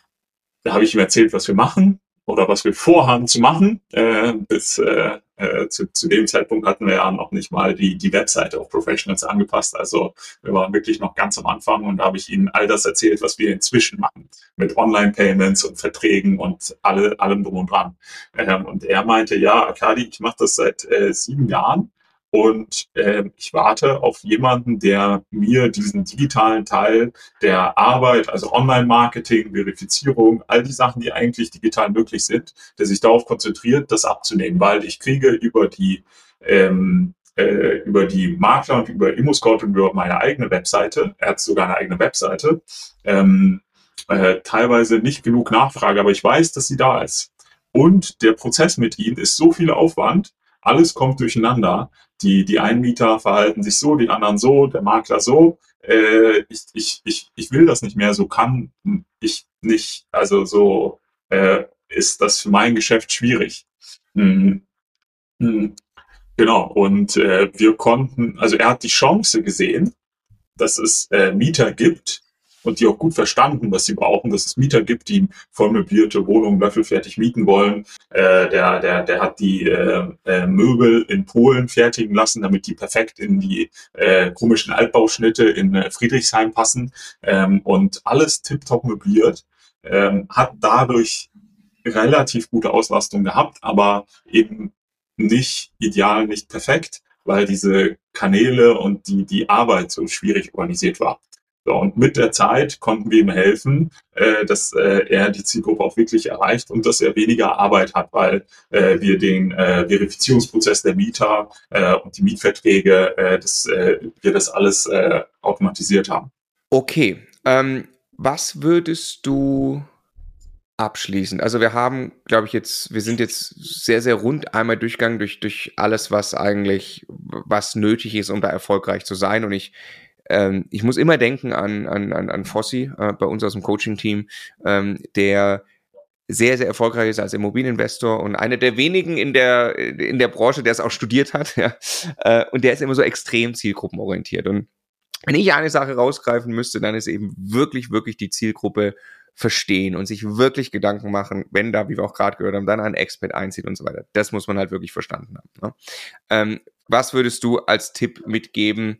da habe ich ihm erzählt, was wir machen oder was wir vorhaben zu machen. Äh, bis äh, äh, zu, zu dem Zeitpunkt hatten wir ja noch nicht mal die, die Webseite auf Professionals angepasst. Also wir waren wirklich noch ganz am Anfang und da habe ich ihnen all das erzählt, was wir inzwischen machen. Mit Online-Payments und Verträgen und alle, allem drum und dran. Ähm, und er meinte, ja, Arkadi, ich mache das seit äh, sieben Jahren. Und äh, ich warte auf jemanden, der mir diesen digitalen Teil der Arbeit, also Online-Marketing, Verifizierung, all die Sachen, die eigentlich digital möglich sind, der sich darauf konzentriert, das abzunehmen, weil ich kriege über die ähm, äh, über die Makler und über ImmoScout und über meine eigene Webseite, er hat sogar eine eigene Webseite, ähm, äh, teilweise nicht genug Nachfrage, aber ich weiß, dass sie da ist. Und der Prozess mit ihnen ist so viel Aufwand, alles kommt durcheinander. Die, die einen Mieter verhalten sich so, die anderen so, der Makler so. Äh, ich, ich, ich, ich will das nicht mehr, so kann ich nicht. Also so äh, ist das für mein Geschäft schwierig. Mhm. Mhm. Genau, und äh, wir konnten, also er hat die Chance gesehen, dass es äh, Mieter gibt, und die auch gut verstanden, was sie brauchen, dass es Mieter gibt, die voll möblierte Wohnungen löffelfertig mieten wollen. Äh, der, der, der hat die äh, äh, Möbel in Polen fertigen lassen, damit die perfekt in die äh, komischen Altbauschnitte in äh, Friedrichshain passen. Ähm, und alles tipptopp möbliert. Ähm, hat dadurch relativ gute Auslastung gehabt, aber eben nicht ideal, nicht perfekt, weil diese Kanäle und die, die Arbeit so schwierig organisiert war. So, und mit der Zeit konnten wir ihm helfen, äh, dass äh, er die Zielgruppe auch wirklich erreicht und dass er weniger Arbeit hat, weil äh, wir den äh, Verifizierungsprozess der Mieter äh, und die Mietverträge, äh, das, äh, wir das alles äh, automatisiert haben. Okay, ähm, was würdest du abschließend? Also wir haben, glaube ich, jetzt, wir sind jetzt sehr, sehr rund einmal durchgegangen durch, durch alles, was eigentlich, was nötig ist, um da erfolgreich zu sein. Und ich Ähm, ich muss immer denken an, an, an Fossi, äh, bei uns aus dem Coaching-Team, ähm, der sehr, sehr erfolgreich ist als Immobilieninvestor und einer der wenigen in der, in der Branche, der es auch studiert hat. Ja, äh, und der ist immer so extrem zielgruppenorientiert. Und wenn ich eine Sache rausgreifen müsste, dann ist eben wirklich, wirklich die Zielgruppe verstehen und sich wirklich Gedanken machen, wenn da, wie wir auch gerade gehört haben, dann ein Expert einzieht und so weiter. Das muss man halt wirklich verstanden haben. Ne? Ähm, was würdest du als Tipp mitgeben,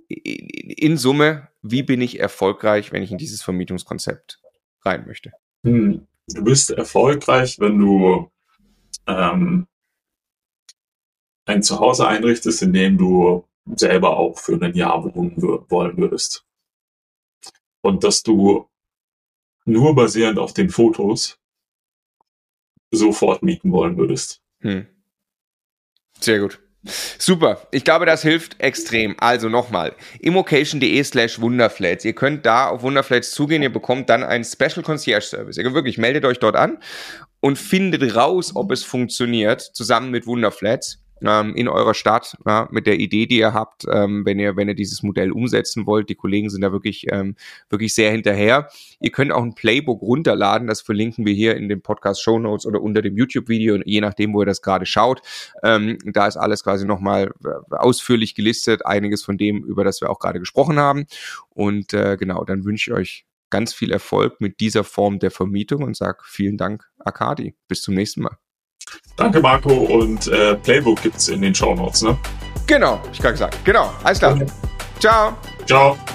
in Summe, wie bin ich erfolgreich, wenn ich in dieses Vermietungskonzept rein möchte? Hm. du bist erfolgreich, wenn du ähm, ein Zuhause einrichtest, in dem du selber auch für ein Jahr wohnen wollen würdest. Und dass du nur basierend auf den Fotos sofort mieten wollen würdest. Hm. Sehr gut. Super. Ich glaube, das hilft extrem. Also nochmal, immocation.de slash Wunderflats. Ihr könnt da auf Wunderflats zugehen. Ihr bekommt dann einen Special Concierge Service. Ihr wirklich meldet euch dort an und findet raus, ob es funktioniert, zusammen mit Wunderflats ähm, in eurer Stadt, ja, mit der Idee, die ihr habt, ähm, wenn ihr wenn ihr dieses Modell umsetzen wollt. Die Kollegen sind da wirklich ähm, wirklich sehr hinterher. Ihr könnt auch ein Playbook runterladen, das verlinken wir hier in den Podcast-Shownotes oder unter dem YouTube-Video, je nachdem, wo ihr das gerade schaut. Ähm, da ist alles quasi nochmal ausführlich gelistet, einiges von dem, über das wir auch gerade gesprochen haben. Und äh, genau, dann wünsche ich euch ganz viel Erfolg mit dieser Form der Vermietung und sage vielen Dank, Arkadi. Bis zum nächsten Mal. Danke, Marco. Und äh, Playbook gibt's in den Shownotes, ne? Genau, ich kann gesagt. Genau, alles klar. Okay. Ciao. Ciao.